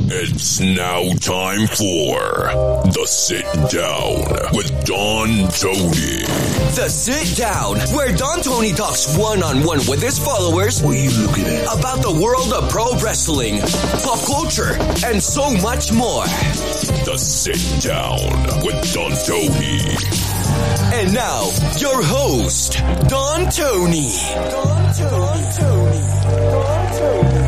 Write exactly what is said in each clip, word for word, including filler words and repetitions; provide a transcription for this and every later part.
It's now time for The Sit Down with Don Tony. The Sit Down, where Don Tony talks one-on-one with his followers. What are you looking at? About the world of pro wrestling, pop culture, and so much more. The Sit Down with Don Tony. And now, your host, Don Tony. Don Tony. Don Tony. Don Tony.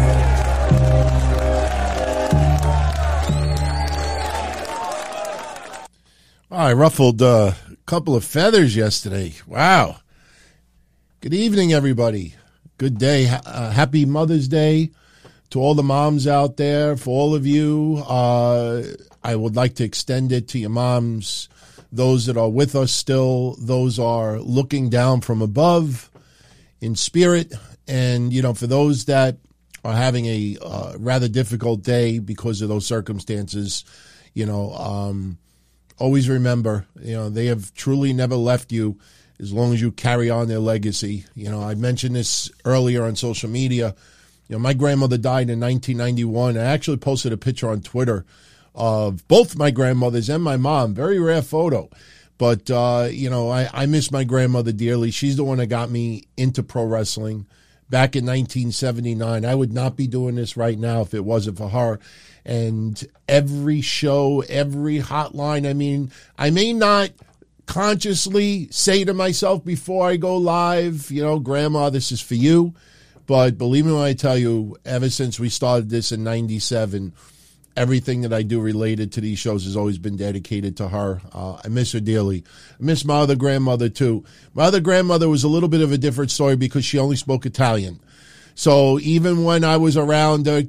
I ruffled a couple of feathers yesterday. Wow. Good evening, everybody. Good day. Uh, happy Mother's Day to all the moms out there. For all of you, uh, I would like to extend it to your moms, those that are with us still, those are looking down from above in spirit. And, you know, for those that are having a uh, rather difficult day because of those circumstances, you know, um, always remember, you know, they have truly never left you as long as you carry on their legacy. You know, I mentioned this earlier on social media. You know, my grandmother died in nineteen ninety-one. I actually posted a picture on Twitter of both my grandmothers and my mom. Very rare photo. But, uh, you know, I, I miss my grandmother dearly. She's the one that got me into pro wrestling back in nineteen seventy-nine. I would not be doing this right now if it wasn't for her. And every show, every hotline, I mean, I may not consciously say to myself before I go live, you know, Grandma, this is for you. But believe me when I tell you, ever since we started this in ninety-seven, everything that I do related to these shows has always been dedicated to her. Uh, I miss her dearly. I miss my other grandmother, too. My other grandmother was a little bit of a different story because she only spoke Italian. So even when I was around her,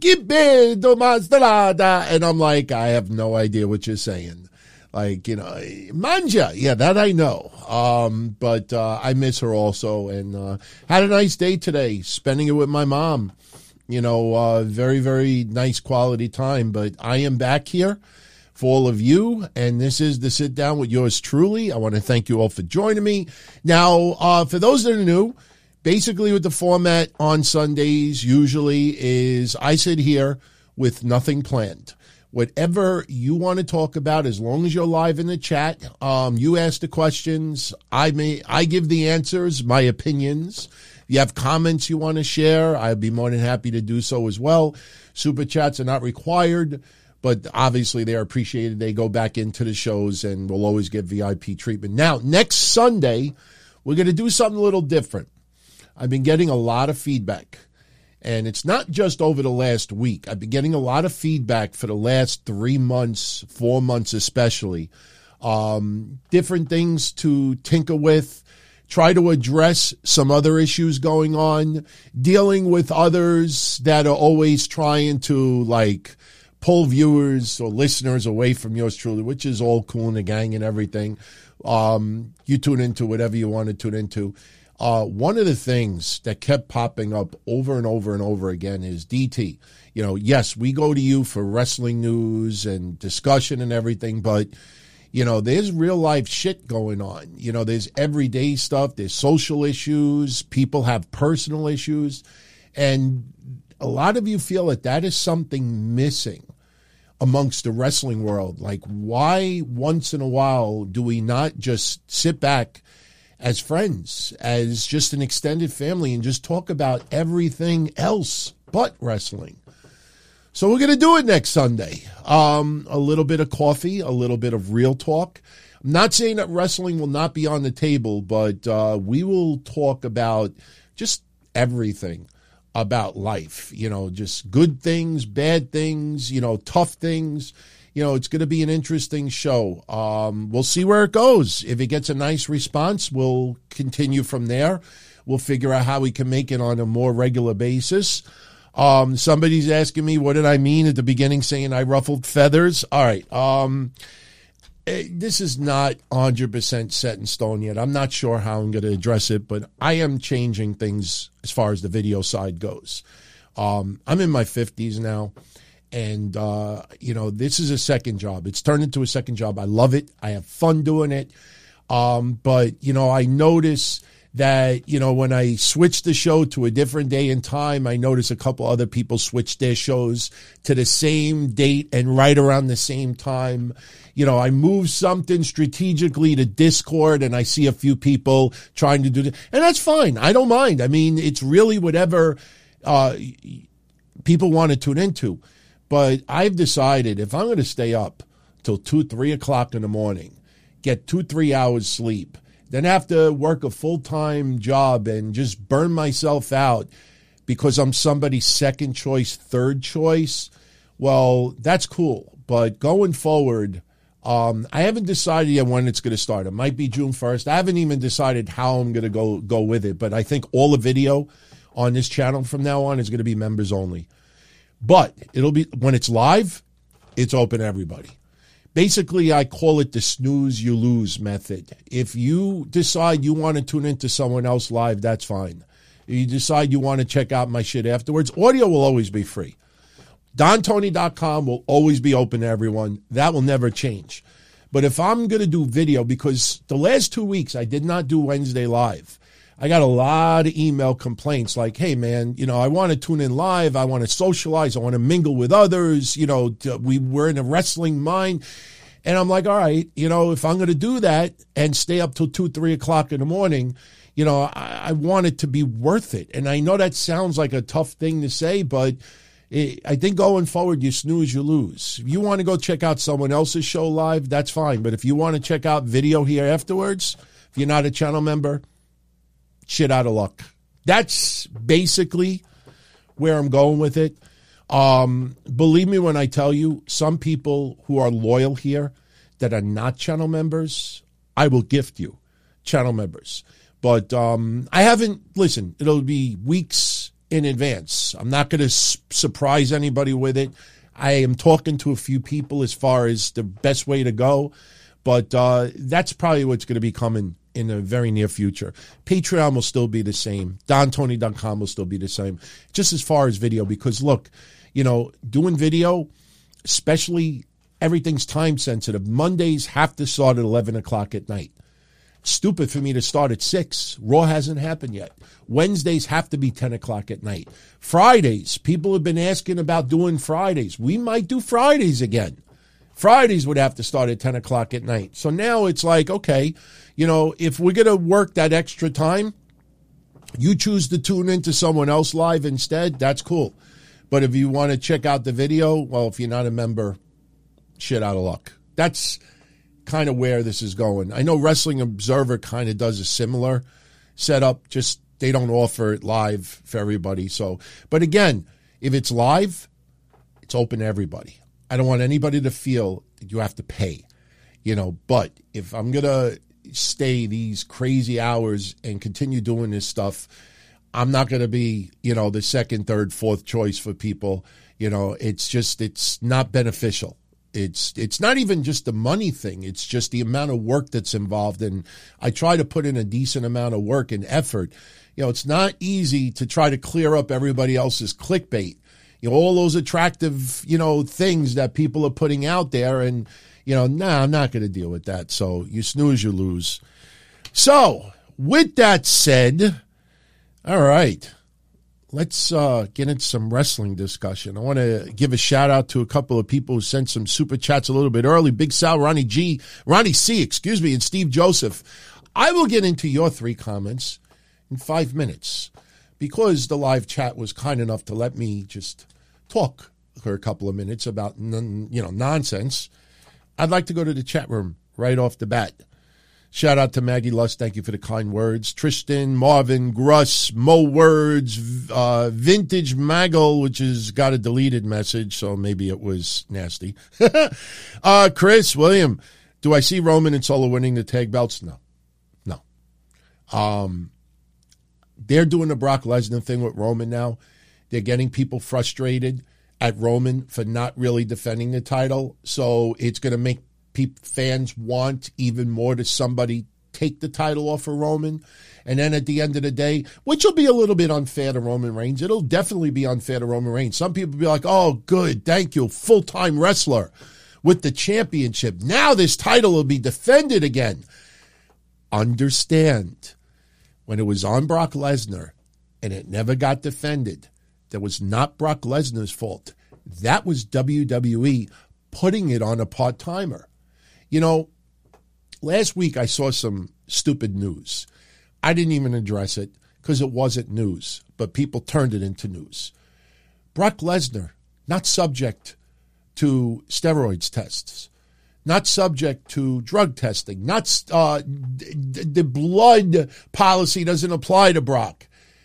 and I'm like, I have no idea what you're saying. Like, you know, manja. Yeah, that I know. Um, but uh, I miss her also. And uh, had a nice day today, spending it with my mom. You know, uh, very, very nice quality time. But I am back here for all of you. And this is the Sit Down with yours truly. I want to thank you all for joining me. Now, uh, for those that are new, basically what the format on Sundays usually is I sit here with nothing planned. Whatever you want to talk about, as long as you're live in the chat, um, you ask the questions. I may, I give the answers, my opinions. If you have comments you want to share, I'd be more than happy to do so as well. Super chats are not required, but obviously they're appreciated. They go back into the shows and we'll always get V I P treatment. Now, next Sunday, we're going to do something a little different. I've been getting a lot of feedback, and it's not just over the last week. I've been getting a lot of feedback for the last three months, four months especially. Um, different things to tinker with, try to address some other issues going on, dealing with others that are always trying to, like, pull viewers or listeners away from yours truly, which is all cool in the gang and everything. Um, you tune into whatever you want to tune into. Uh, one of the things that kept popping up over and over and over again is D T. You know, yes, we go to you for wrestling news and discussion and everything, but, you know, there's real life shit going on. You know, there's everyday stuff. There's social issues. People have personal issues. And a lot of you feel that that is something missing amongst the wrestling world. Like, why once in a while do we not just sit back as friends, as just an extended family, and just talk about everything else but wrestling? So we're going to do it next Sunday. Um, a little bit of coffee, a little bit of real talk. I'm not saying that wrestling will not be on the table, but uh, we will talk about just everything about life. You know, just good things, bad things, you know, tough things. You know, it's going to be an interesting show. Um, we'll see where it goes. If it gets a nice response, we'll continue from there. We'll figure out how we can make it on a more regular basis. Um, somebody's asking me, what did I mean at the beginning saying I ruffled feathers? All right. Um, this is not one hundred percent set in stone yet. I'm not sure how I'm going to address it, but I am changing things as far as the video side goes. Um, I'm in my fifties now. And, uh, you know, this is a second job. It's turned into a second job. I love it. I have fun doing it. Um, but, you know, I notice that, you know, when I switched the show to a different day and time, I noticed a couple other people switched their shows to the same date and right around the same time. You know, I moved something strategically to Discord, and I see a few people trying to do that. And that's fine. I don't mind. I mean, it's really whatever uh, people want to tune into. But I've decided if I'm going to stay up till two, three o'clock in the morning, get two, three hours sleep, then have to work a full-time job and just burn myself out because I'm somebody's second choice, third choice, well, that's cool. But going forward, um, I haven't decided yet when it's going to start. It might be June first. I haven't even decided how I'm going to go go with it. But I think all the video on this channel from now on is going to be members only. But it'll be when it's live, it's open to everybody. Basically, I call it the snooze, you lose method. If you decide you want to tune into someone else live, that's fine. If you decide you want to check out my shit afterwards, audio will always be free. Don Tony dot com will always be open to everyone. That will never change. But if I'm going to do video, because the last two weeks I did not do Wednesday live, I got a lot of email complaints like, hey, man, you know, I want to tune in live. I want to socialize. I want to mingle with others. You know, we were in a wrestling mind. And I'm like, all right, you know, if I'm going to do that and stay up till two, three o'clock in the morning, you know, I, I want it to be worth it. And I know that sounds like a tough thing to say, but it, I think going forward, you snooze, you lose. If you want to go check out someone else's show live, that's fine. But if you want to check out video here afterwards, if you're not a channel member, shit out of luck. That's basically where I'm going with it. Um, believe me when I tell you, some people who are loyal here that are not channel members, I will gift you channel members. But um, I haven't, listen, it'll be weeks in advance. I'm not going to s- surprise anybody with it. I am talking to a few people as far as the best way to go. But uh, that's probably what's going to be coming in the very near future. Patreon will still be the same. Don Tony dot com will still be the same. Just as far as video, because look, you know, doing video, especially everything's time sensitive. Mondays have to start at eleven o'clock at night. Stupid for me to start at six. Raw hasn't happened yet. Wednesdays have to be ten o'clock at night. Fridays, people have been asking about doing Fridays. We might do Fridays again. Fridays would have to start at ten o'clock at night. So now it's like, okay, you know, if we're going to work that extra time, you choose to tune into someone else live instead, that's cool. But if you want to check out the video, well, if you're not a member, shit out of luck. That's kind of where this is going. I know Wrestling Observer kind of does a similar setup, just they don't offer it live for everybody. So, but again, if it's live, it's open to everybody. I don't want anybody to feel that you have to pay, you know, but if I'm going to stay these crazy hours and continue doing this stuff, I'm not going to be, you know, the second, third, fourth choice for people. You know, it's just, it's not beneficial. It's, it's not even just the money thing. It's just the amount of work that's involved. And I try to put in a decent amount of work and effort. You know, it's not easy to try to clear up everybody else's clickbait. You know, all those attractive, you know, things that people are putting out there. And, you know, nah, I'm not going to deal with that. So you snooze, you lose. So with that said, all right, let's uh, get into some wrestling discussion. I want to give a shout out to a couple of people who sent some super chats a little bit early. Big Sal, Ronnie G, Ronnie C, excuse me, and Steve Joseph. I will get into your three comments in five minutes because the live chat was kind enough to let me just talk for a couple of minutes about non, you know nonsense. I'd like to go to the chat room right off the bat. Shout out to Maggie Lust. Thank you for the kind words. Tristan, Marvin, Gruss, Mo Words, uh, Vintage Maggle, which has got a deleted message, so maybe it was nasty. uh, Chris, William, do I see Roman and Solo winning the tag belts? No. No. Um, they're doing the Brock Lesnar thing with Roman now. They're getting people frustrated at Roman for not really defending the title, so it's going to make people, fans want even more to somebody take the title off of Roman. And then at the end of the day, which will be a little bit unfair to Roman Reigns. It'll definitely be unfair to Roman Reigns. Some people will be like, oh, good, thank you, full-time wrestler with the championship. Now this title will be defended again. Understand, when it was on Brock Lesnar and it never got defended, that was not Brock Lesnar's fault. That was W W E putting it on a part-timer. You know, last week I saw some stupid news. I didn't even address it because it wasn't news, but people turned it into news. Brock Lesnar, not subject to steroids tests, not subject to drug testing, not uh, the blood policy doesn't apply to Brock.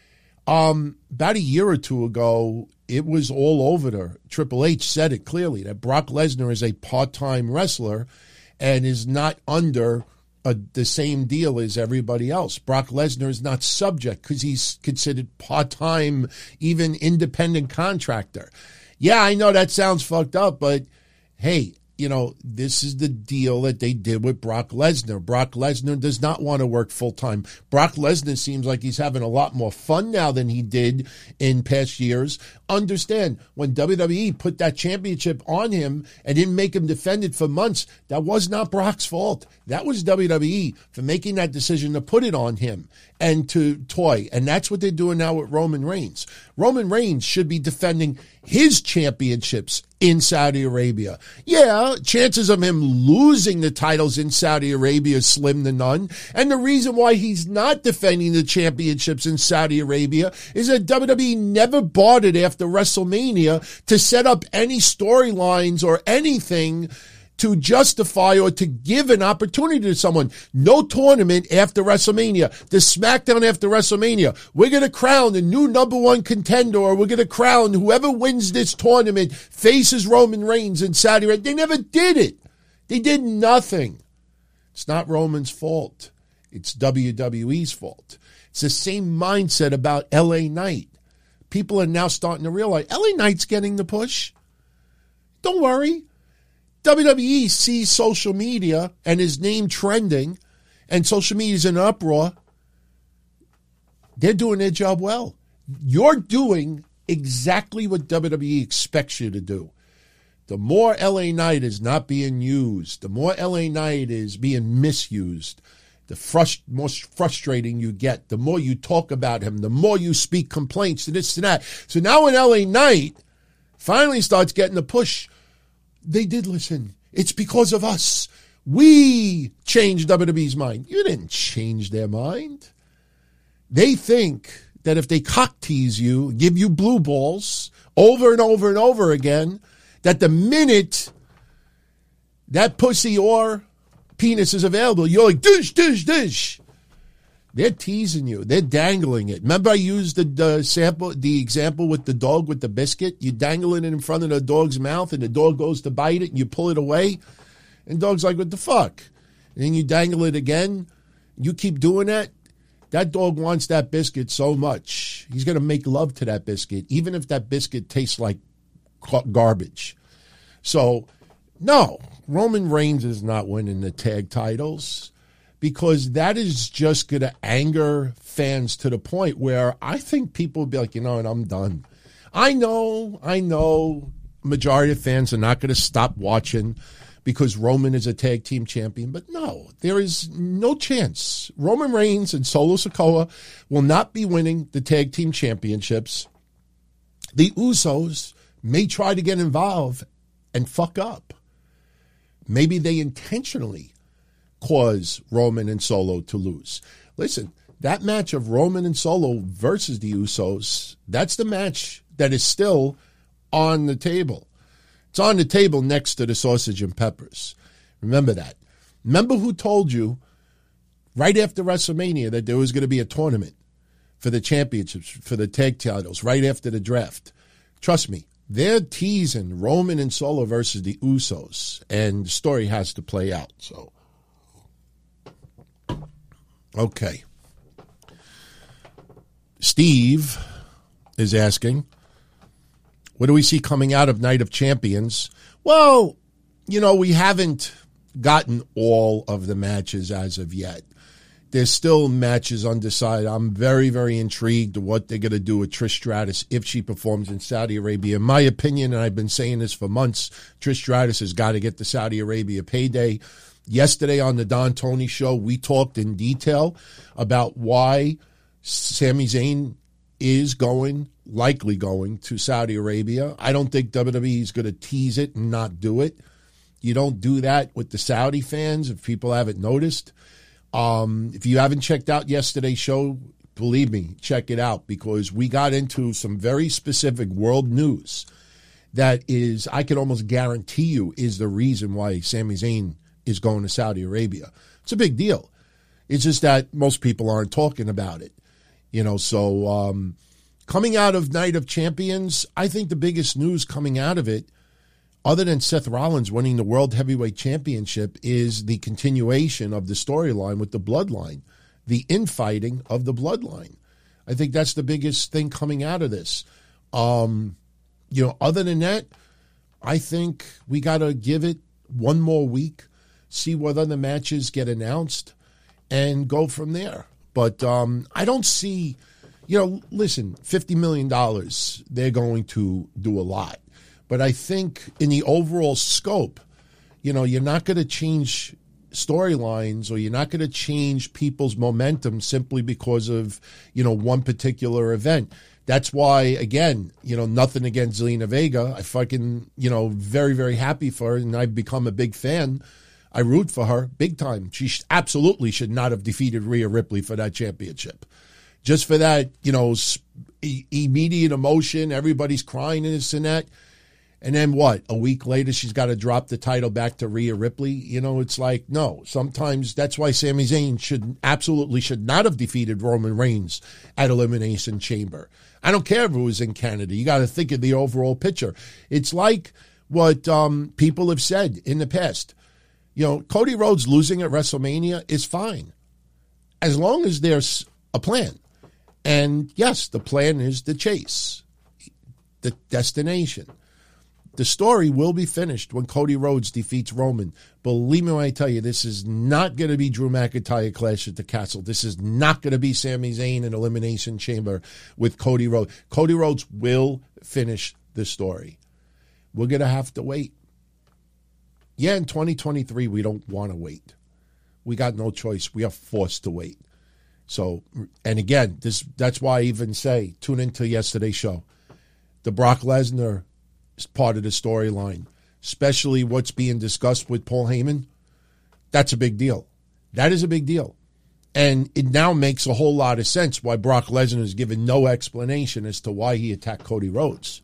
Um, about a year or two ago, it was all over there. Triple H said it clearly that Brock Lesnar is a part-time wrestler and is not under a, the same deal as everybody else. Brock Lesnar is not subject because he's considered part-time, even independent contractor. Yeah, I know that sounds fucked up, but hey, you know, this is the deal that they did with Brock Lesnar. Brock Lesnar does not want to work full-time. Brock Lesnar seems like he's having a lot more fun now than he did in past years. Understand, when W W E put that championship on him and didn't make him defend it for months, that was not Brock's fault. That was W W E for making that decision to put it on him and to toy. And that's what they're doing now with Roman Reigns. Roman Reigns should be defending his championships in Saudi Arabia. Yeah, chances of him losing the titles in Saudi Arabia is slim to none. And the reason why he's not defending the championships in Saudi Arabia is that W W E never bought it after WrestleMania to set up any storylines or anything to justify or to give an opportunity to someone. No tournament after WrestleMania. The SmackDown after WrestleMania. We're going to crown the new number one contender, or we're going to crown whoever wins this tournament faces Roman Reigns in Saudi Arabia. They never did it. They did nothing. It's not Roman's fault. It's W W E's fault. It's the same mindset about L A Knight. People are now starting to realize L A Knight's getting the push. Don't worry. W W E sees social media and his name trending, and social media is in uproar. They're doing their job well. You're doing exactly what W W E expects you to do. The more L A Knight is not being used, the more L A Knight is being misused, the frust- more frustrating you get, the more you talk about him, the more you speak complaints to this and that. So now when L A Knight finally starts getting the push, they did listen. It's because of us. We changed W W E's mind. You didn't change their mind. They think that if they cock tease you, give you blue balls over and over and over again, that the minute that pussy or penis is available, you're like, dish, dish, dish. They're teasing you. They're dangling it. Remember I used the, the sample, the example with the dog with the biscuit? You dangle it in front of the dog's mouth and the dog goes to bite it and you pull it away. And the dog's like, what the fuck? And then you dangle it again. You keep doing that. That dog wants that biscuit so much. He's going to make love to that biscuit, even if that biscuit tastes like garbage. So, no, Roman Reigns is not winning the tag titles, because that is just going to anger fans to the point where I think people will be like, you know, and I'm done. I know, I know majority of fans are not going to stop watching because Roman is a tag team champion, but no, there is no chance. Roman Reigns and Solo Sikoa will not be winning the tag team championships. The Usos may try to get involved and fuck up. Maybe they intentionally cause Roman and Solo to lose. Listen, that match of Roman and Solo versus the Usos, that's the match that is still on the table. It's on the table next to the sausage and peppers. Remember that. Remember who told you right after WrestleMania that there was going to be a tournament for the championships, for the tag titles, right after the draft. Trust me, they're teasing Roman and Solo versus the Usos, and the story has to play out. So, okay. Steve is asking, what do we see coming out of Night of Champions? Well, you know, we haven't gotten all of the matches as of yet. There's still matches undecided. I'm very, very intrigued what they're going to do with Trish Stratus if she performs in Saudi Arabia. In my opinion, and I've been saying this for months, Trish Stratus has got to get the Saudi Arabia payday. Yesterday on the Don Tony Show, we talked in detail about why Sami Zayn is going, likely going, to Saudi Arabia. I don't think W W E is going to tease it and not do it. You don't do that with the Saudi fans if people haven't noticed. Um, if you haven't checked out yesterday's show, believe me, check it out, because we got into some very specific world news that is, I can almost guarantee you, is the reason why Sami Zayn is going to Saudi Arabia. It's a big deal. It's just that most people aren't talking about it. You know, so um, coming out of Night of Champions, I think the biggest news coming out of it, other than Seth Rollins winning the World Heavyweight Championship, is the continuation of the storyline with the Bloodline, the infighting of the Bloodline. I think that's the biggest thing coming out of this. Um, you know, other than that, I think we got to give it one more week, see what other matches get announced, and go from there. But um, I don't see, you know, listen, fifty million dollars, they're going to do a lot. But I think in the overall scope, you know, you're not going to change storylines, or you're not going to change people's momentum simply because of, you know, one particular event. That's why, again, you know, nothing against Zelina Vega. I fucking, you know, very, very happy for her, and I've become a big fan. I root for her big time. She absolutely should not have defeated Rhea Ripley for that championship. Just for that, you know, immediate emotion, everybody's crying and this and that. And then what? A week later, she's got to drop the title back to Rhea Ripley. You know, it's like, no. Sometimes that's why Sami Zayn should absolutely should not have defeated Roman Reigns at Elimination Chamber. I don't care if it was in Canada. You got to think of the overall picture. It's like what um, people have said in the past. You know, Cody Rhodes losing at WrestleMania is fine, as long as there's a plan. And yes, the plan is the chase, the destination. The story will be finished when Cody Rhodes defeats Roman. Believe me when I tell you, this is not going to be Drew McIntyre Clash at the Castle. This is not going to be Sami Zayn in Elimination Chamber with Cody Rhodes. Cody Rhodes will finish the story. We're going to have to wait. Yeah, in twenty twenty-three, we don't want to wait. We got no choice. We are forced to wait. So, and again, this that's why I even say, tune into yesterday's show. The Brock Lesnar is part of the storyline, especially what's being discussed with Paul Heyman. That's a big deal. That is a big deal. And it now makes a whole lot of sense why Brock Lesnar has given no explanation as to why he attacked Cody Rhodes.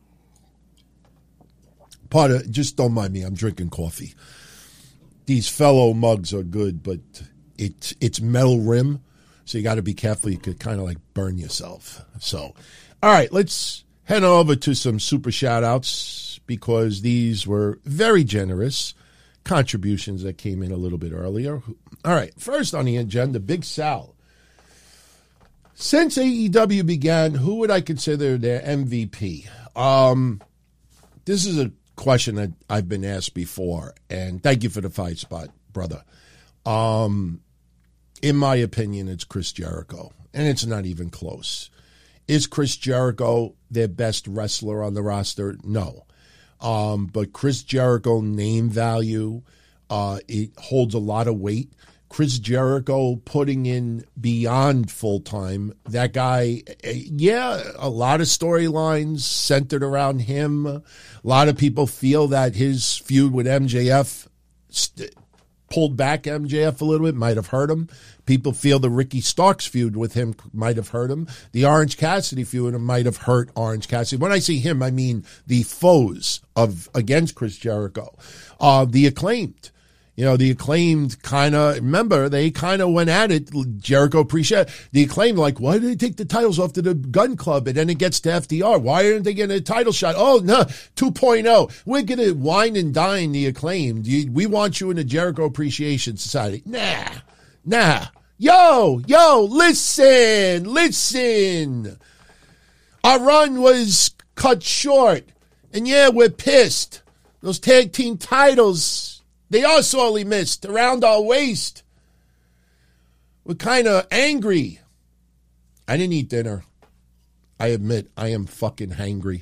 Part of, just don't mind me, I'm drinking coffee. These fellow mugs are good, but it, it's metal rim, so you got to be careful. You could kind of like burn yourself. So, all right, let's head over to some super shout-outs, because these were very generous contributions that came in a little bit earlier. All right, first on the agenda, Big Sal. Since A E W began, who would I consider their M V P? Um, this is a question that I've been asked before, and thank you for the fight spot, brother. Um, in my opinion, it's Chris Jericho, and it's not even close. Is Chris Jericho their best wrestler on the roster? No. Um, but Chris Jericho name value, uh, it holds a lot of weight. Chris Jericho putting in beyond full-time. That guy, yeah, a lot of storylines centered around him. A lot of people feel that his feud with M J F st- pulled back M J F a little bit, might have hurt him. People feel the Ricky Starks feud with him might have hurt him. The Orange Cassidy feud might have hurt Orange Cassidy. When I say him, I mean the foes of against Chris Jericho. Uh, the Acclaimed. You know, the Acclaimed kind of, remember, they kind of went at it. Jericho appreciated the Acclaimed, like, why did they take the titles off to the Gun Club? And then it gets to F D R. Why aren't they getting a title shot? Oh, no, two point oh. We're going to wine and dine the Acclaimed. You, we want you in the Jericho Appreciation Society. Nah, nah. Yo, yo, listen, listen. Our run was cut short. And yeah, we're pissed. Those tag team titles, they are sorely missed around our waist. We're kind of angry. I didn't eat dinner. I admit, I am fucking hangry.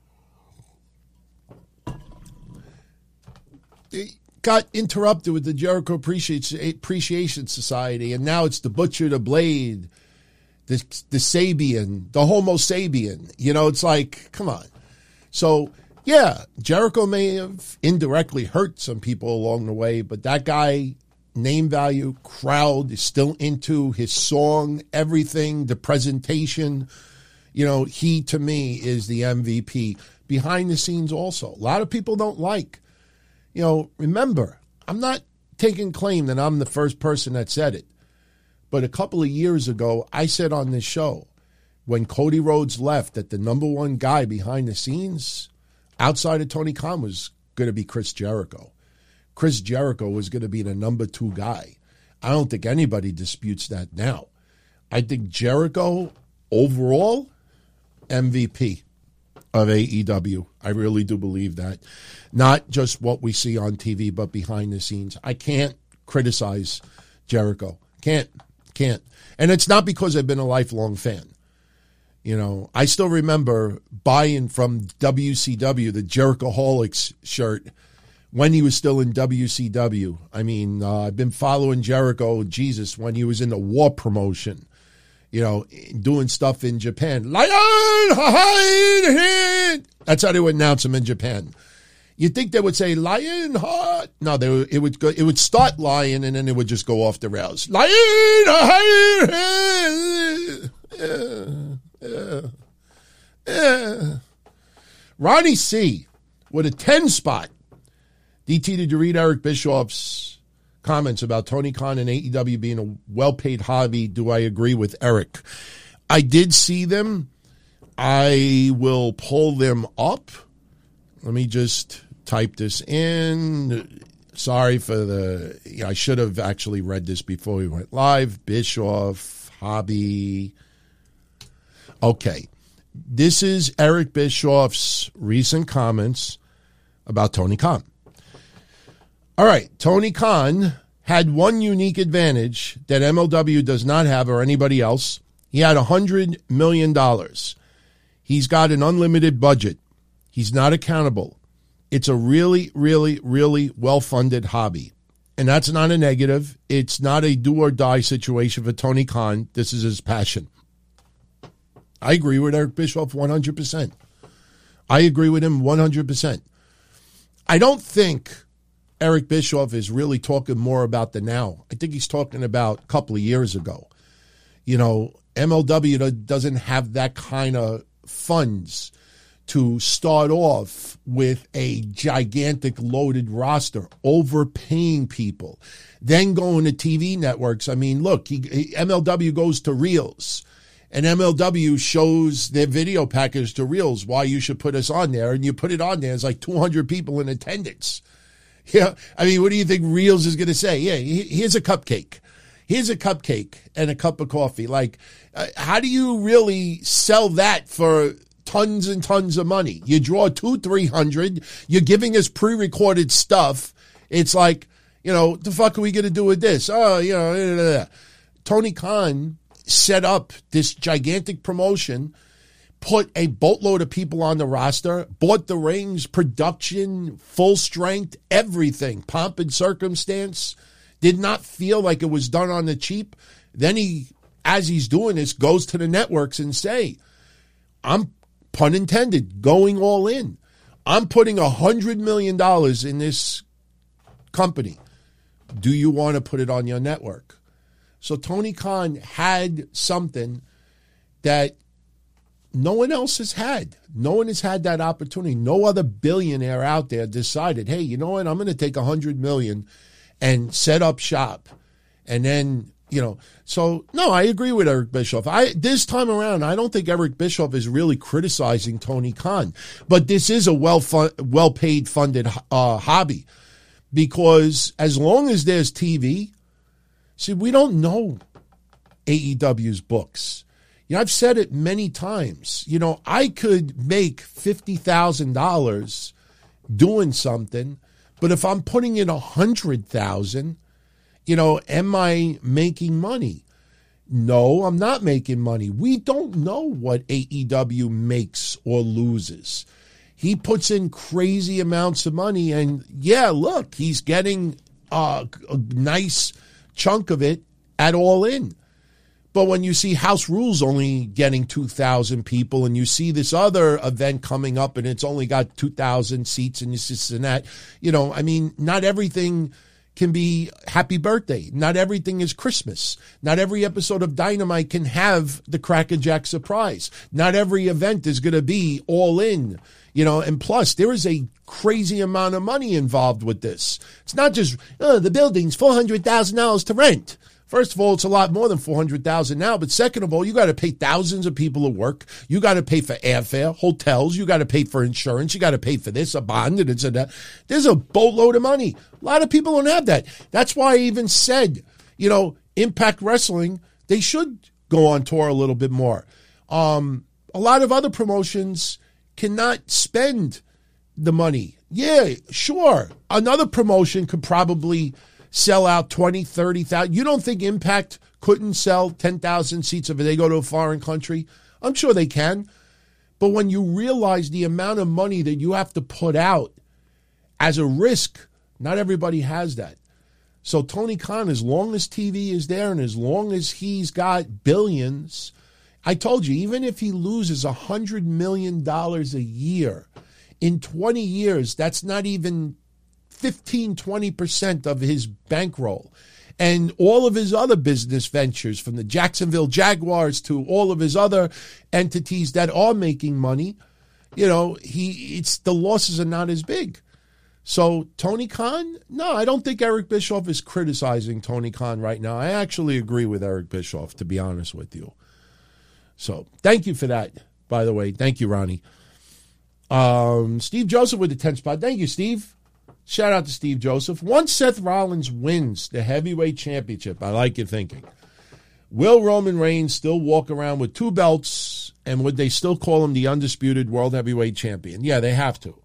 It got interrupted with the Jericho Appreciation Society, and now it's the Butcher, the Blade, the, the Sabian, the Homo sapien. You know, it's like, come on. So, yeah, Jericho may have indirectly hurt some people along the way, but that guy, name value, crowd is still into his song, everything, the presentation. You know, he, to me, is the M V P. Behind the scenes also. A lot of people don't like. You know, remember, I'm not taking claim that I'm the first person that said it. But a couple of years ago, I said on this show, when Cody Rhodes left, that the number one guy behind the scenes, outside of Tony Khan, was going to be Chris Jericho. Chris Jericho was going to be the number two guy. I don't think anybody disputes that now. I think Jericho, overall, M V P of A E W. I really do believe that. Not just what we see on T V, but behind the scenes. I can't criticize Jericho. Can't. Can't. And it's not because I've been a lifelong fan. You know, I still remember buying from W C W the Jerichoholics shirt when he was still in W C W. I mean, uh, I've been following Jericho, Jesus, when he was in the War promotion. You know, doing stuff in Japan. Lion, hide, hit. That's how they would announce him in Japan. You'd think they would say lion, heart. No, they would, it would go. It would start lion, and then it would just go off the rails. Lion, hide, hit. Yeah, yeah, yeah. Ronnie C. with a ten spot. D T, did you read Eric Bischoff's comments about Tony Khan and A E W being a well-paid hobby? Do I agree with Eric? I did see them. I will pull them up. Let me just type this in. Sorry for the... Yeah, I should have actually read this before we went live. Bischoff, hobby. Okay. This is Eric Bischoff's recent comments about Tony Khan. All right, Tony Khan had one unique advantage that M L W does not have or anybody else. He had one hundred million dollars. He's got an unlimited budget. He's not accountable. It's a really, really, really well-funded hobby. And that's not a negative. It's not a do-or-die situation for Tony Khan. This is his passion. I agree with Eric Bischoff one hundred percent. I agree with him one hundred percent. I don't think Eric Bischoff is really talking more about the now. I think he's talking about a couple of years ago. You know, M L W doesn't have that kind of funds to start off with a gigantic loaded roster, overpaying people, then going to T V networks. I mean, look, he, M L W goes to Reels, and M L W shows their video package to Reels why you should put us on there, and you put it on there, it's like two hundred people in attendance. Yeah, I mean, what do you think Reels is going to say? Yeah, here's a cupcake. Here's a cupcake and a cup of coffee. Like, uh, how do you really sell that for tons and tons of money? You draw two, three hundred. You're giving us pre-recorded stuff. It's like, you know, the fuck are we going to do with this? Oh, you know, blah, blah, blah. Tony Khan set up this gigantic promotion, put a boatload of people on the roster, bought the rings, production, full strength, everything, pomp and circumstance, did not feel like it was done on the cheap. Then he, as he's doing this, goes to the networks and say, I'm, pun intended, going all in. I'm putting one hundred million dollars in this company. Do you want to put it on your network? So Tony Khan had something that no one else has had. No one has had that opportunity. No other billionaire out there decided, hey, you know what? I'm going to take one hundred million dollars and set up shop. And then, you know, so, no, I agree with Eric Bischoff. I This time around, I don't think Eric Bischoff is really criticizing Tony Khan. But this is a well fun, well-paid, funded uh, hobby. Because as long as there's T V, see, we don't know A E W's books. You know, I've said it many times. You know, I could make fifty thousand dollars doing something, but if I'm putting in one hundred thousand dollars, you know, am I making money? No, I'm not making money. We don't know what A E W makes or loses. He puts in crazy amounts of money, and yeah, look, he's getting uh, a nice chunk of it at All In. But when you see House Rules only getting two thousand people, and you see this other event coming up and it's only got two thousand seats and this and that, you know, I mean, not everything can be happy birthday. Not everything is Christmas. Not every episode of Dynamite can have the Cracker Jack surprise. Not every event is going to be all in, you know, and plus there is a crazy amount of money involved with this. It's not just, oh, the building's four hundred thousand dollars to rent. First of all, it's a lot more than four hundred thousand dollars now, but second of all, you got to pay thousands of people to work. You got to pay for airfare, hotels, you got to pay for insurance, you got to pay for this, a bond, and it's a that. There's a boatload of money. A lot of people don't have that. That's why I even said, you know, Impact Wrestling, they should go on tour a little bit more. Um, a lot of other promotions cannot spend the money. Yeah, sure. Another promotion could probably sell out twenty, thirty thousand. You don't think Impact couldn't sell ten thousand seats if they go to a foreign country? I'm sure they can. But when you realize the amount of money that you have to put out as a risk, not everybody has that. So Tony Khan, as long as T V is there and as long as he's got billions, I told you, even if he loses one hundred million dollars a year, in twenty years, that's not even fifteen, twenty percent of his bankroll. And all of his other business ventures, from the Jacksonville Jaguars to all of his other entities that are making money, you know, he it's the losses are not as big. So Tony Khan, no, I don't think Eric Bischoff is criticizing Tony Khan right now. I actually agree with Eric Bischoff, to be honest with you. So thank you for that, by the way. Thank you, Ronnie. Um, Steve Joseph with the ten spot. Thank you, Steve. Shout out to Steve Joseph. Once Seth Rollins wins the heavyweight championship, I like your thinking, will Roman Reigns still walk around with two belts, and would they still call him the undisputed world heavyweight champion? Yeah, they have to.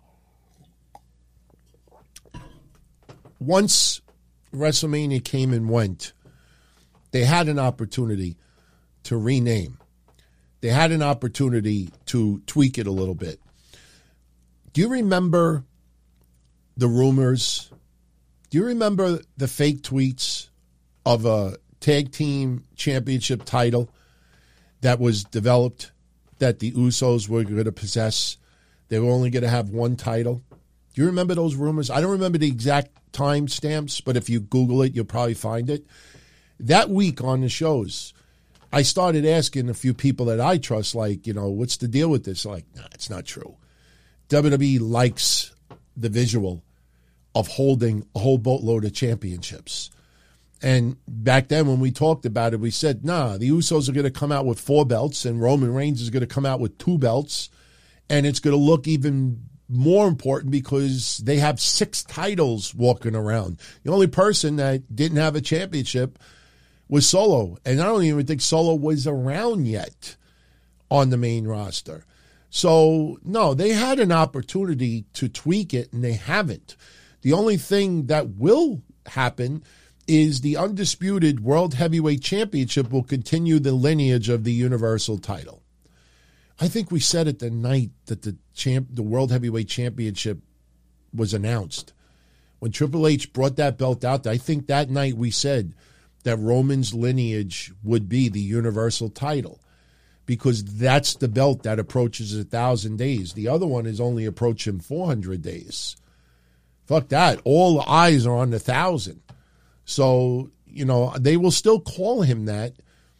Once WrestleMania came and went, they had an opportunity to rename. They had an opportunity to tweak it a little bit. Do you remember the rumors? Do you remember the fake tweets of a tag team championship title that was developed that the Usos were going to possess? They were only going to have one title. Do you remember those rumors? I don't remember the exact time stamps, but if you Google it, you'll probably find it. That week on the shows, I started asking a few people that I trust, like, you know, what's the deal with this? Like, nah, it's not true. W W E likes the visual of holding a whole boatload of championships. And back then when we talked about it, we said, nah, the Usos are going to come out with four belts and Roman Reigns is going to come out with two belts. And it's going to look even more important because they have six titles walking around. The only person that didn't have a championship was Solo. And I don't even think Solo was around yet on the main roster. So, no, they had an opportunity to tweak it, and they haven't. The only thing that will happen is the undisputed World Heavyweight Championship will continue the lineage of the Universal title. I think we said it the night that the champ, the World Heavyweight Championship was announced. When Triple H brought that belt out, I think that night we said that Roman's lineage would be the Universal title, because that's the belt that approaches a thousand days. The other one is only approaching four hundred days. Fuck that. All the eyes are on the thousand. So, you know, they will still call him that.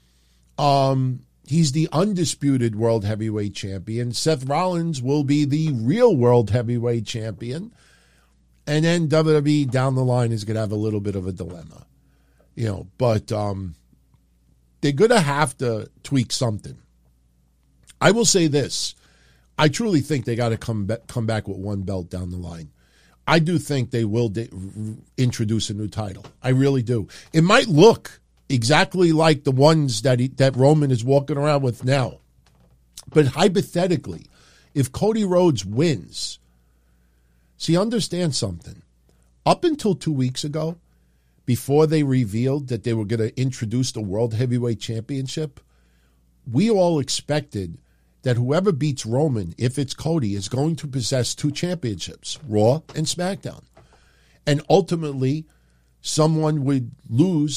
Um, he's the undisputed World Heavyweight Champion. Seth Rollins will be the real World Heavyweight Champion. And then W W E down the line is going to have a little bit of a dilemma. You know, but um, they're going to have to tweak something. I will say this. I truly think they got to come back, come back with one belt down the line. I do think they will de- introduce a new title. I really do. It might look exactly like the ones that he, that Roman is walking around with now. But hypothetically, if Cody Rhodes wins, see, understand something. Up until two weeks ago, before they revealed that they were going to introduce the World Heavyweight Championship, we all expected that whoever beats Roman, if it's Cody, is going to possess two championships, Raw and SmackDown. And ultimately, someone would lose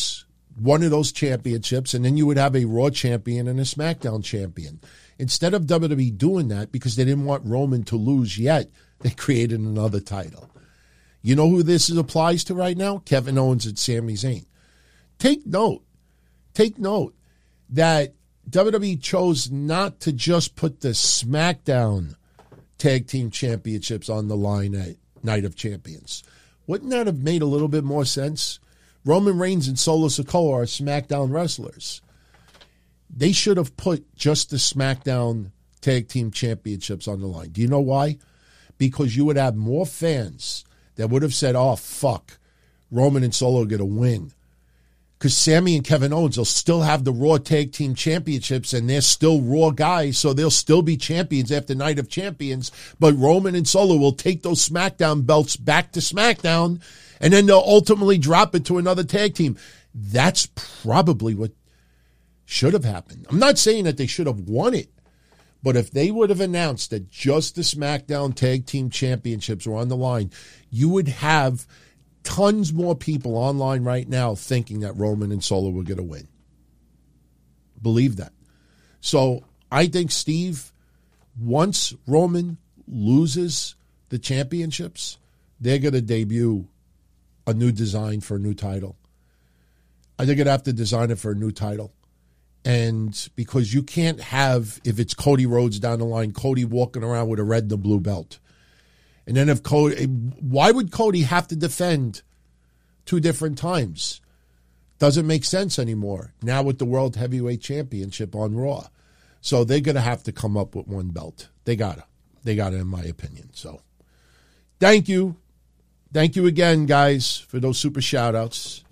one of those championships, and then you would have a Raw champion and a SmackDown champion. Instead of W W E doing that, because they didn't want Roman to lose yet, they created another title. You know who this is applies to right now? Kevin Owens and Sami Zayn. Take note, take note that W W E chose not to just put the SmackDown Tag Team Championships on the line at Night of Champions. Wouldn't that have made a little bit more sense? Roman Reigns and Solo Sikoa are SmackDown wrestlers. They should have put just the SmackDown Tag Team Championships on the line. Do you know why? Because you would have more fans that would have said, oh, fuck, Roman and Solo are going to win. Because Sami and Kevin Owens will still have the Raw Tag Team Championships, and they're still Raw guys, so they'll still be champions after Night of Champions. But Roman and Solo will take those SmackDown belts back to SmackDown, and then they'll ultimately drop it to another tag team. That's probably what should have happened. I'm not saying that they should have won it, but if they would have announced that just the SmackDown Tag Team Championships were on the line, you would have tons more people online right now thinking that Roman and Solo were going to win. Believe that. So I think, Steve, once Roman loses the championships, they're going to debut a new design for a new title. I think they're going to have to design it for a new title. And because you can't have, if it's Cody Rhodes down the line, Cody walking around with a red and a blue belt. And then if Cody, why would Cody have to defend two different times? Doesn't make sense anymore. Now with the World Heavyweight Championship on Raw. So they're going to have to come up with one belt. They got to. They got to, in my opinion. So thank you. Thank you again, guys, for those super shout-outs.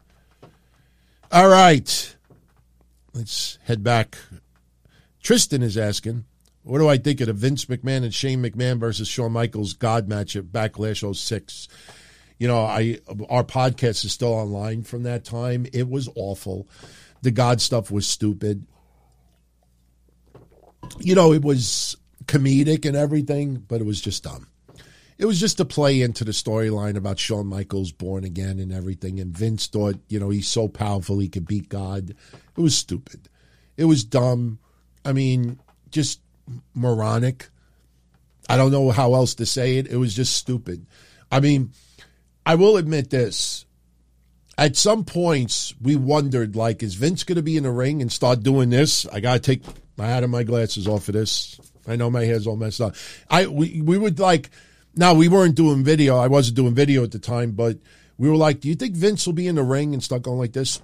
All right. Let's head back. Tristan is asking, what do I think of the Vince McMahon and Shane McMahon versus Shawn Michaels God match at Backlash oh six? You know, I our podcast is still online from that time. It was awful. The God stuff was stupid. You know, it was comedic and everything, but it was just dumb. It was just to play into the storyline about Shawn Michaels born again and everything. And Vince thought, you know, he's so powerful he could beat God. It was stupid. It was dumb. I mean, just moronic. I don't know how else to say it. It was just stupid. I mean, I will admit this. At some points, we wondered, like, is Vince going to be in the ring and start doing this? I got to take my hat and my glasses off of this. I know my hair's all messed up. I we, we would, like, now we weren't doing video. I wasn't doing video at the time, but we were like, do you think Vince will be in the ring and start going like this?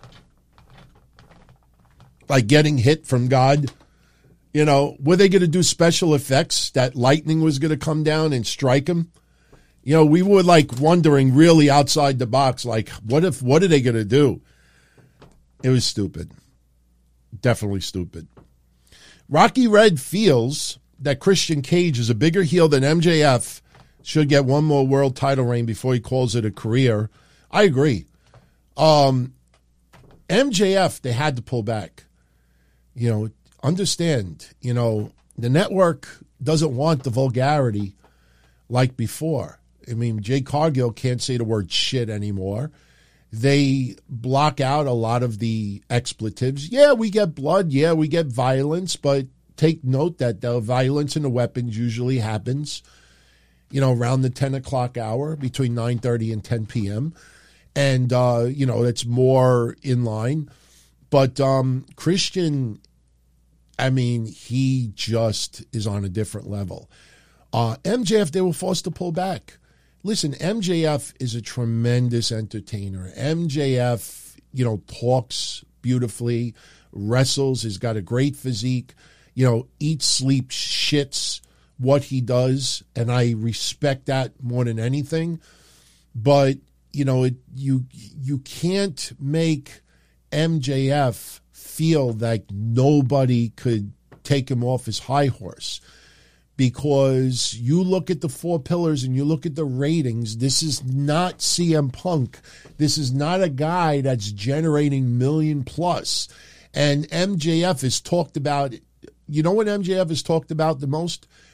Like getting hit from God? You know, were they going to do special effects that lightning was going to come down and strike him? You know, we were like wondering really outside the box, like, what if, what are they going to do? It was stupid. Definitely stupid. Rocky Red feels that Christian Cage is a bigger heel than M J F, should get one more world title reign before he calls it a career. I agree. Um, M J F, they had to pull back. You know, understand, you know, the network doesn't want the vulgarity like before. I mean, Jay Cargill can't say the word shit anymore. They block out a lot of the expletives. Yeah, we get blood. Yeah, we get violence. But take note that the violence and the weapons usually happens, you know, around the ten o'clock hour, between nine thirty and ten p.m. And, uh, you know, it's more in line. But um, Christian, I mean, he just is on a different level. Uh, M J F, they were forced to pull back. Listen, M J F is a tremendous entertainer. M J F, you know, talks beautifully, wrestles, has got a great physique, you know, eats, sleeps, shits what he does, and I respect that more than anything. But, you know, it, you you can't make M J F feel like nobody could take him off his high horse. Because you look at the four pillars and you look at the ratings, this is not C M Punk. This is not a guy that's generating million plus. And M J F is talked about, you know what M J F is talked about the most?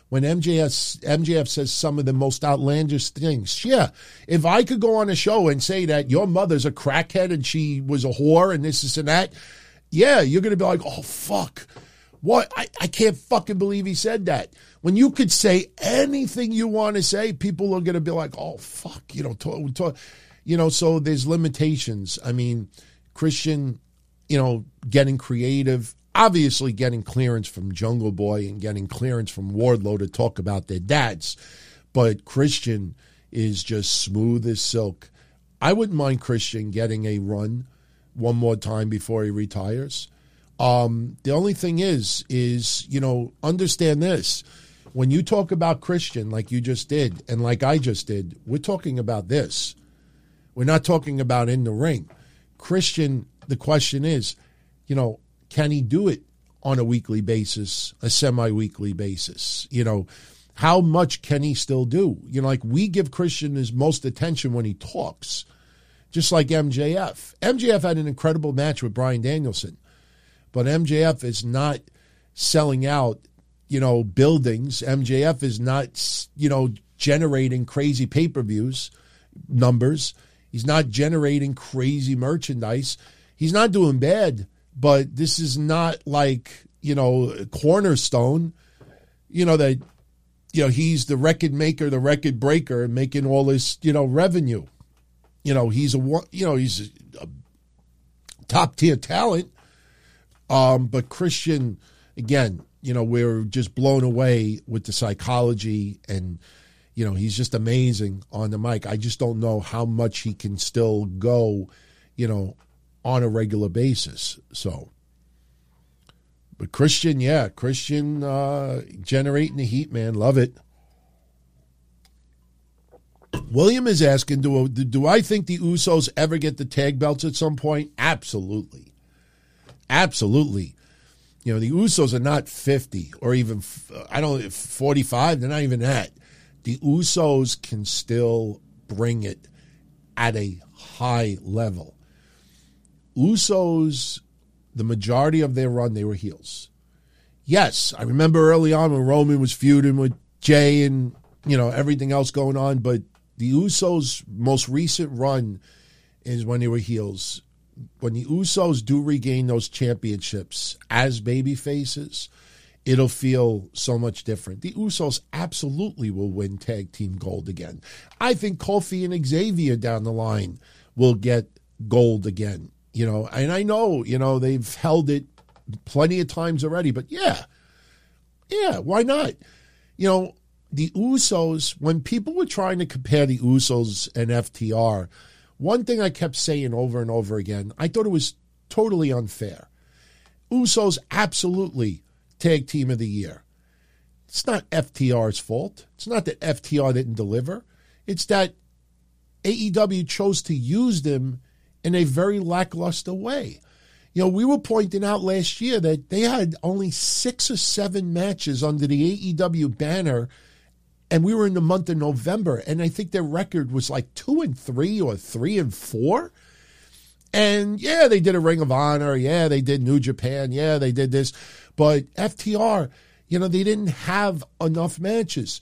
when M J F, M J F says some of the most outlandish things. Yeah, if I could go on a show and say that your mother's a crackhead and she was a whore and this, this, and that, yeah, you're going to be like, oh, fuck. What? I, I can't fucking believe he said that. When you could say anything you want to say, people are going to be like, oh, fuck, you know, talk, talk. You know, so there's limitations. I mean, Christian, you know, getting creative, obviously getting clearance from Jungle Boy and getting clearance from Wardlow to talk about their dads. But Christian is just smooth as silk. I wouldn't mind Christian getting a run one more time before he retires. Um, the only thing is, is, you know, understand this. When you talk about Christian, like you just did, and like I just did, we're talking about this. We're not talking about in the ring. Christian, the question is, you know, can he do it on a weekly basis, a semi-weekly basis? You know, how much can he still do? You know, like we give Christian his most attention when he talks, just like M J F. M J F had an incredible match with Bryan Danielson. But M J F is not selling out, you know, buildings. M J F is not, you know, generating crazy pay-per-views numbers. He's not generating crazy merchandise. He's not doing bad, but this is not like, you know, Cornerstone, you know, that, you know, he's the record maker, the record breaker, and making all this, you know, revenue. You know, he's a, you know, he's a top-tier talent. Um, but Christian, again, you know, we're just blown away with the psychology and, you know, he's just amazing on the mic. I just don't know how much he can still go, you know, on a regular basis. So, but Christian, yeah, Christian uh, generating the heat, man. Love it. William is asking, do, do I think the Usos ever get the tag belts at some point? Absolutely. Absolutely. You know, the Usos are not fifty or even, I don't know, forty-five. They're not even that. The Usos can still bring it at a high level. Usos, the majority of their run, they were heels. Yes, I remember early on when Roman was feuding with Jay and, you know, everything else going on, but the Usos' most recent run is when they were heels. When the Usos do regain those championships as baby faces, it'll feel so much different. The Usos absolutely will win tag team gold again. I think Kofi and Xavier down the line will get gold again. You know, and I know, you know, they've held it plenty of times already, but yeah, yeah, why not? You know, the Usos, when people were trying to compare the Usos and F T R, one thing I kept saying over and over again, I thought it was totally unfair. Usos absolutely tag team of the year. It's not F T R's fault. It's not that F T R didn't deliver. It's that A E W chose to use them in a very lackluster way. You know, we were pointing out last year that they had only six or seven matches under the A E W banner, and we were in the month of November, and I think their record was like two and three or three and four. And yeah, they did a Ring of Honor. Yeah, they did New Japan. Yeah, they did this. But F T R, you know, they didn't have enough matches.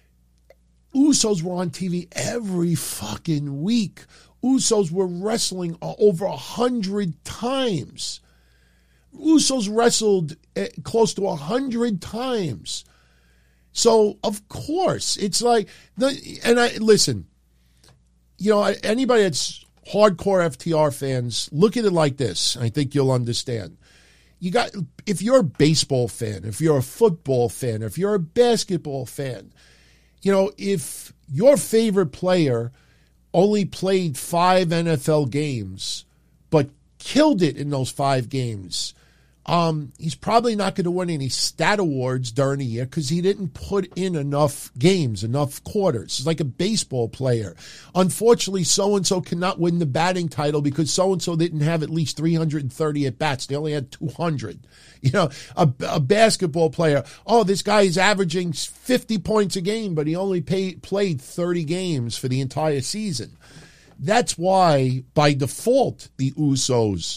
Usos were on T V every fucking week. Usos were wrestling over a hundred times. Usos wrestled close to a hundred times. So, of course, it's like, and I listen, you know, anybody that's hardcore F T R fans, look at it like this. I think you'll understand. You got, if you're a baseball fan, if you're a football fan, if you're a basketball fan, you know, if your favorite player only played five N F L games, but killed it in those five games, Um, he's probably not going to win any stat awards during the year because he didn't put in enough games, enough quarters. It's like a baseball player. Unfortunately, so-and-so cannot win the batting title because so-and-so didn't have at least three hundred thirty at-bats. They only had two hundred. You know, a, a basketball player, oh, this guy is averaging fifty points a game, but he only pay, played thirty games for the entire season. That's why, by default, the Usos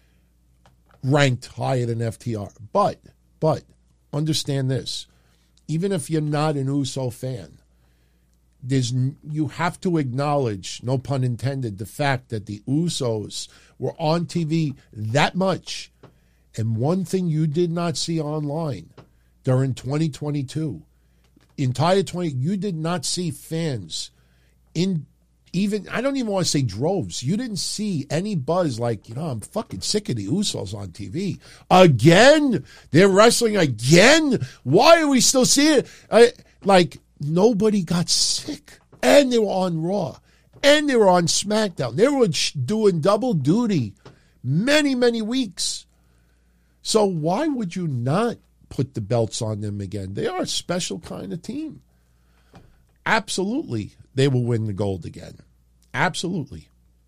ranked higher than F T R. But, but, understand this. even if you're not an Uso fan, there's you have to acknowledge, no pun intended, the fact that the Usos were on T V that much. And one thing you did not see online during twenty twenty-two, entire twenty, you did not see fans in even, I don't even want to say droves. You didn't see any buzz like, you know, I'm fucking sick of the Usos on T V. Again? They're wrestling again? Why are we still seeing it? I, like, nobody got sick. And they were on Raw. And they were on SmackDown. They were doing double duty many, many weeks. So why would you not put the belts on them again? They are a special kind of team. Absolutely, they will win the gold again. Absolutely.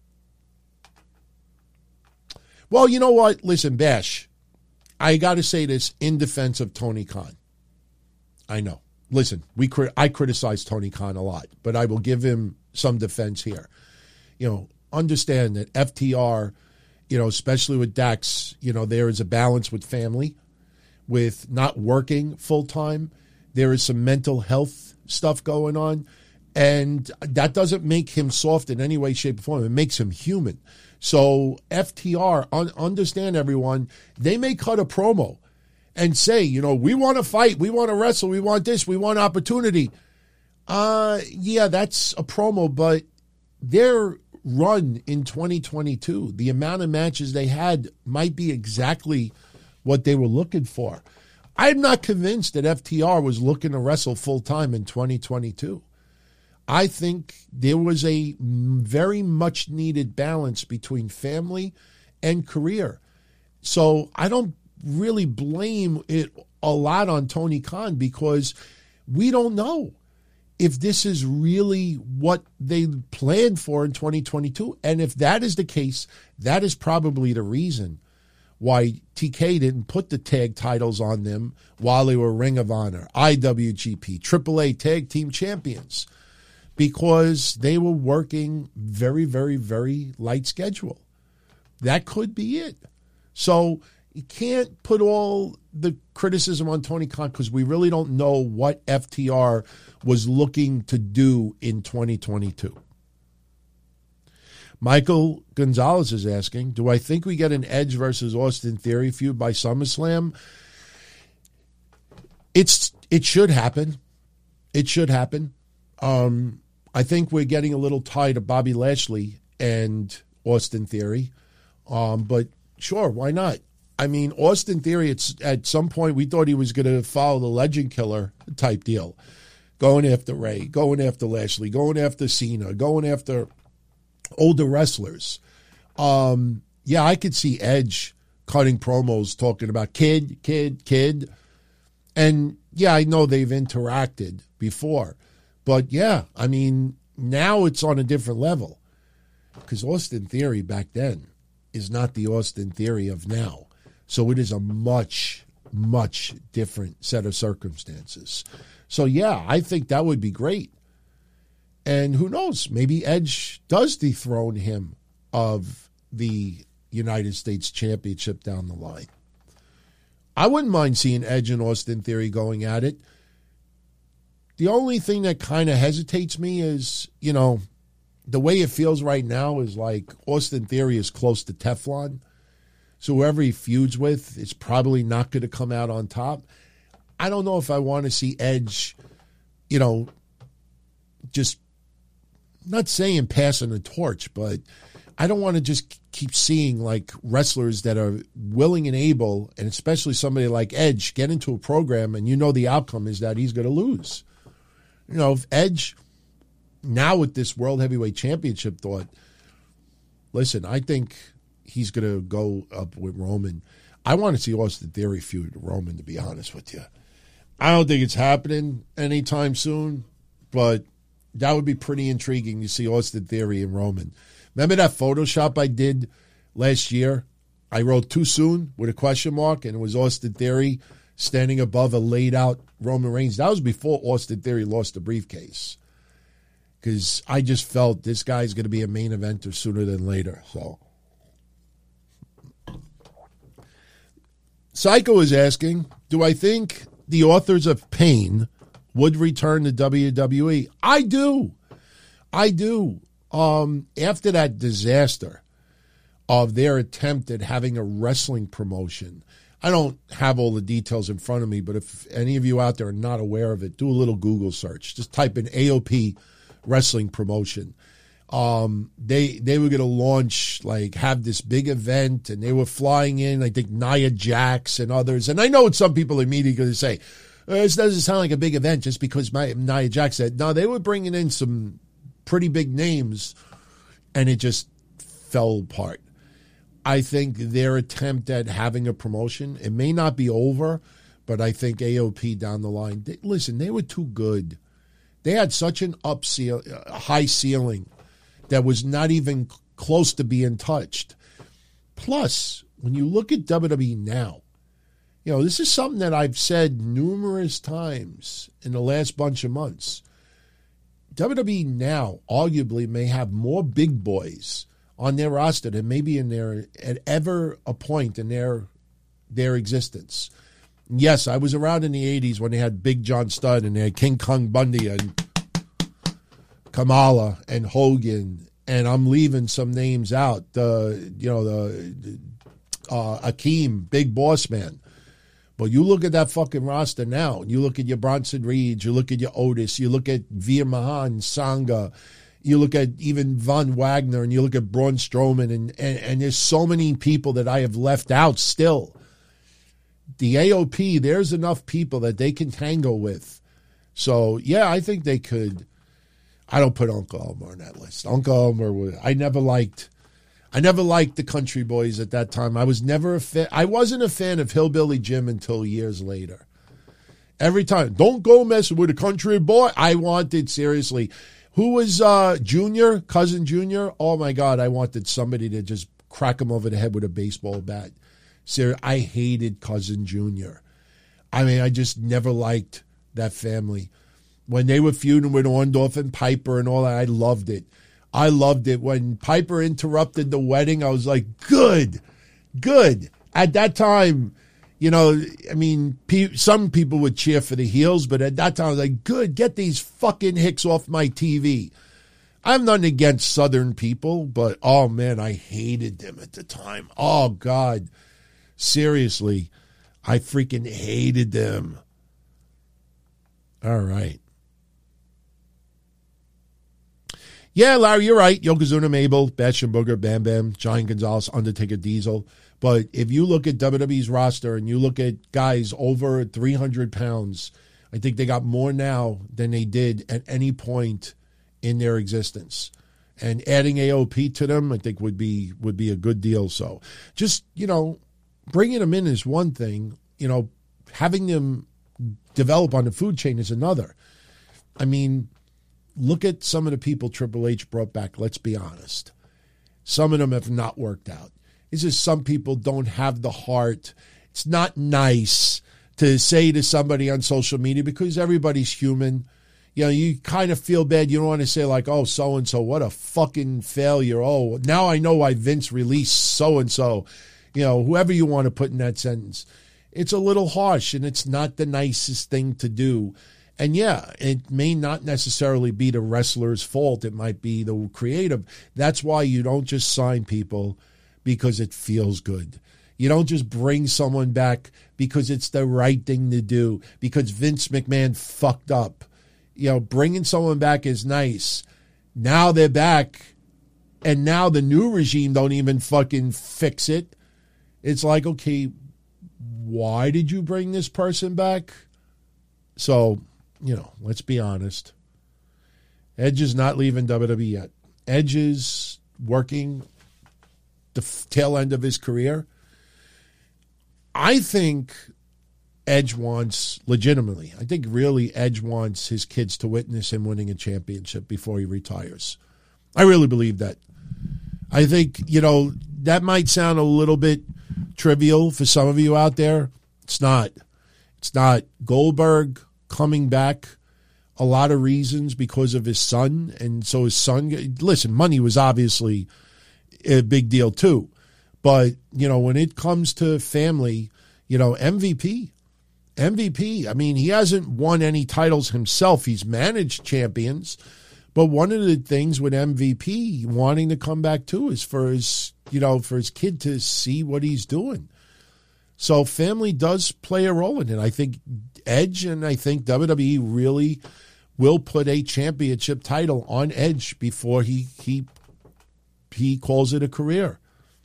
Well, you know what? Listen, Bash, I got to say this in defense of Tony Khan. I know. Listen, we I criticize Tony Khan a lot, but I will give him some defense here. You know, understand that F T R, you know, especially with Dax, you know, there is a balance with family, with not working full time. There is some mental health stuff going on, and that doesn't make him soft in any way, shape, or form. It makes him human. So F T R, un- understand everyone, they may cut a promo and say, you know, we want to fight, we want to wrestle, we want this, we want opportunity. Uh, yeah, that's a promo, but their run in twenty twenty-two, the amount of matches they had might be exactly what they were looking for. I'm not convinced that F T R was looking to wrestle full-time in twenty twenty-two. I think there was a very much needed balance between family and career. So I don't really blame it a lot on Tony Khan because we don't know if this is really what they planned for in twenty twenty-two. And if that is the case, that is probably the reason why T K didn't put the tag titles on them while they were Ring of Honor, I W G P, triple A Tag Team Champions, because they were working very, very, very light schedule. That could be it. So you can't put all the criticism on Tony Khan because we really don't know what F T R was looking to do in twenty twenty-two. Michael Gonzalez is asking, do I think we get an Edge versus Austin Theory feud by SummerSlam? It's It should happen. It should happen. Um, I think we're getting a little tired of Bobby Lashley and Austin Theory. Um, but sure, why not? I mean, Austin Theory, it's, at some point, we thought he was going to follow the Legend Killer type deal. Going after Ray, going after Lashley, going after Cena, going after older wrestlers. Um, yeah, I could see Edge cutting promos talking about kid, kid, kid. And, yeah, I know they've interacted before. But, yeah, I mean, now it's on a different level. Because Austin Theory back then is not the Austin Theory of now. So it is a much, much different set of circumstances. So, yeah, I think that would be great. And who knows, maybe Edge does dethrone him of the United States Championship down the line. I wouldn't mind seeing Edge and Austin Theory going at it. The only thing that kind of hesitates me is, you know, the way it feels right now is like Austin Theory is close to Teflon. So whoever he feuds with is probably not going to come out on top. I don't know if I want to see Edge, you know, just not saying passing the torch, but I don't want to just keep seeing like wrestlers that are willing and able, and especially somebody like Edge, get into a program and you know the outcome is that he's going to lose. You know, if Edge, now with this World Heavyweight Championship thought, listen, I think he's going to go up with Roman. I want to see Austin Theory feud Roman, to be honest with you. I don't think it's happening anytime soon, but that would be pretty intriguing to see Austin Theory and Roman. Remember that Photoshop I did last year? I wrote too soon with a question mark, and it was Austin Theory standing above a laid-out Roman Reigns. That was before Austin Theory lost the briefcase, because I just felt this guy's going to be a main eventer sooner than later. So, Psycho is asking, do I think the authors of Pain would return to W W E. I do. I do. Um, after that disaster of their attempt at having a wrestling promotion, I don't have all the details in front of me, but if any of you out there are not aware of it, do a little Google search. Just type in A O P wrestling promotion. Um, they they were going to launch, like, have this big event, and they were flying in, I think, Nia Jax and others. And I know what some people are immediately going to say, oh, this doesn't sound like a big event just because my, Nia Jax said. No, they were bringing in some pretty big names, and it just fell apart. I think their attempt at having a promotion, it may not be over, but I think A O P down the line, they, listen, they were too good. They had such an up seal, high ceiling that was not even close to being touched. Plus, when you look at W W E now, you know, this is something that I've said numerous times in the last bunch of months. W W E now arguably may have more big boys on their roster than maybe in their at ever a point in their their existence. Yes, I was around in the eighties when they had Big John Studd and they had King Kong Bundy and Kamala and Hogan, and I'm leaving some names out. The uh, you know the uh, Akeem, Big Boss Man. But you look at that fucking roster now. You look at your Bronson Reed, you look at your Otis, you look at Veer Mahan, Sangha, you look at even Von Wagner, and you look at Braun Strowman, and, and, and there's so many people that I have left out still. The A O P, there's enough people that they can tangle with. So, yeah, I think they could. I don't put Uncle Elmer on that list. Uncle Elmer, I never liked... I never liked the Country Boys at that time. I was never a fan. I wasn't a fan of Hillbilly Jim until years later. Every time, don't go messing with a country boy. I wanted, seriously, who was uh, Junior, Cousin Junior? Oh, my God, I wanted somebody to just crack him over the head with a baseball bat. Seriously, I hated Cousin Junior. I mean, I just never liked that family. When they were feuding with Orndorff and Piper and all that, I loved it. I loved it. When Piper interrupted the wedding, I was like, good, good. At that time, you know, I mean, pe- some people would cheer for the heels, but at that time, I was like, good, get these fucking hicks off my T V. I'm nothing against Southern people, but, oh, man, I hated them at the time. Oh, God. Seriously, I freaking hated them. All right. Yeah, Larry, you're right. Yokozuna, Mabel, Bastion Booger, Bam Bam, Giant Gonzalez, Undertaker, Diesel. But if you look at W W E's roster and you look at guys over three hundred pounds, I think they got more now than they did at any point in their existence. And adding A O P to them, I think, would be would be a good deal. So just, you know, bringing them in is one thing. You know, having them develop on the food chain is another. I mean, look at some of the people Triple H brought back. Let's be honest. Some of them have not worked out. It's just some people don't have the heart. It's not nice to say to somebody on social media because everybody's human. You know, you kind of feel bad. You don't want to say like, oh, so-and-so, what a fucking failure. Oh, now I know why Vince released so-and-so. You know, whoever you want to put in that sentence. It's a little harsh, and it's not the nicest thing to do. And yeah, it may not necessarily be the wrestler's fault. It might be the creative. That's why you don't just sign people because it feels good. You don't just bring someone back because it's the right thing to do, because Vince McMahon fucked up. You know, bringing someone back is nice. Now they're back, and now the new regime don't even fucking fix it. It's like, okay, why did you bring this person back? So, you know, let's be honest. Edge is not leaving W W E yet. Edge is working the tail end of his career. I think Edge wants, legitimately, I think really Edge wants his kids to witness him winning a championship before he retires. I really believe that. I think, you know, that might sound a little bit trivial for some of you out there. It's not. It's not. Goldberg coming back, a lot of reasons because of his son. And so his son, listen, money was obviously a big deal too. But, you know, when it comes to family, you know, M V P, M V P. I mean, he hasn't won any titles himself. He's managed champions. But one of the things with M V P wanting to come back too is for his, you know, for his kid to see what he's doing. So family does play a role in it. I think Edge and I think W W E really will put a championship title on Edge before he he he calls it a career.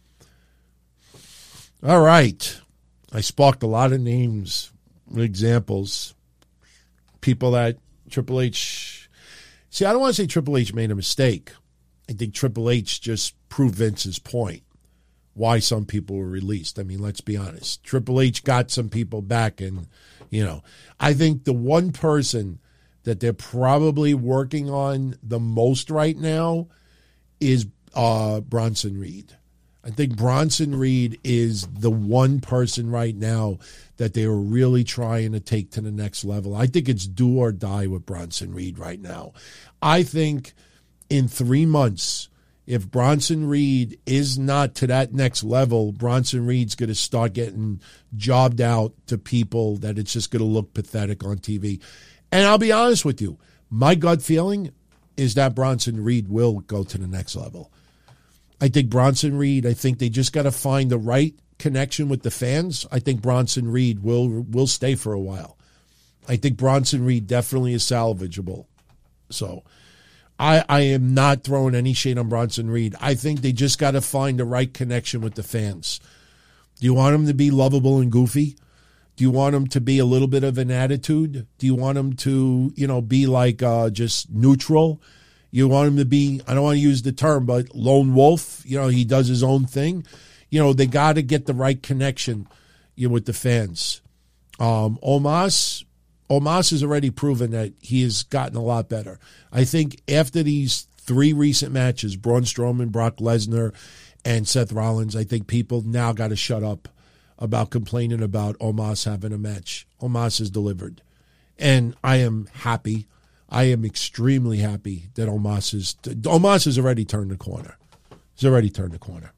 All right. I sparked a lot of names, examples, people that Triple H. See, I don't want to say Triple H made a mistake. I think Triple H just proved Vince's point, why some people were released. I mean, let's be honest. Triple H got some people back, and, you know, I think the one person that they're probably working on the most right now is uh, Bronson Reed. I think Bronson Reed is the one person right now that they are really trying to take to the next level. I think it's do or die with Bronson Reed right now. I think in three months, if Bronson Reed is not to that next level, Bronson Reed's going to start getting jobbed out to people that it's just going to look pathetic on T V. And I'll be honest with you, my gut feeling is that Bronson Reed will go to the next level. I think Bronson Reed, I think they just got to find the right connection with the fans. I think Bronson Reed will will stay for a while. I think Bronson Reed definitely is salvageable. So I, I am not throwing any shade on Bronson Reed. I think they just got to find the right connection with the fans. Do you want him to be lovable and goofy? Do you want him to be a little bit of an attitude? Do you want him to, you know, be like uh, just neutral? You want him to be, I don't want to use the term, but lone wolf. You know, he does his own thing. You know, they got to get the right connection, you know, with the fans. Um, Omos, Omos has already proven that he has gotten a lot better. I think after these three recent matches, Braun Strowman, Brock Lesnar, and Seth Rollins, I think people now got to shut up about complaining about Omos having a match. Omos has delivered. And I am happy. I am extremely happy that Omos has, Omos has already turned the corner. He's already turned the corner.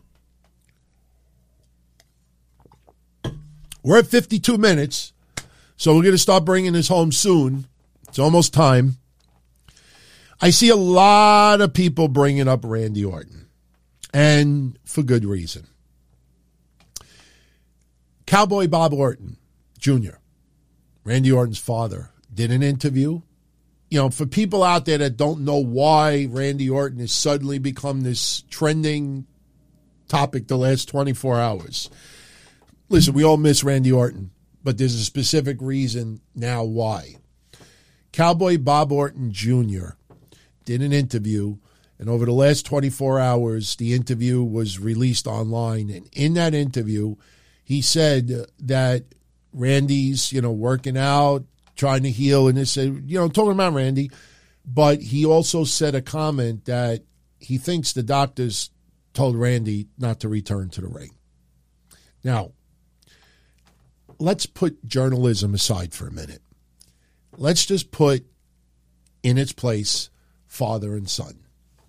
We're at fifty-two minutes, so we're going to start bringing this home soon. It's almost time. I see a lot of people bringing up Randy Orton, and for good reason. Cowboy Bob Orton, Junior, Randy Orton's father, did an interview. You know, for people out there that don't know why Randy Orton has suddenly become this trending topic the last twenty-four hours. Listen, we all miss Randy Orton, but there's a specific reason now why. Cowboy Bob Orton Junior did an interview, and over the last twenty-four hours, the interview was released online. And in that interview, he said that Randy's, you know, working out, trying to heal, and they said, you know, talking about Randy, but he also said a comment that he thinks the doctors told Randy not to return to the ring. Now, let's put journalism aside for a minute. Let's just put in its place father and son.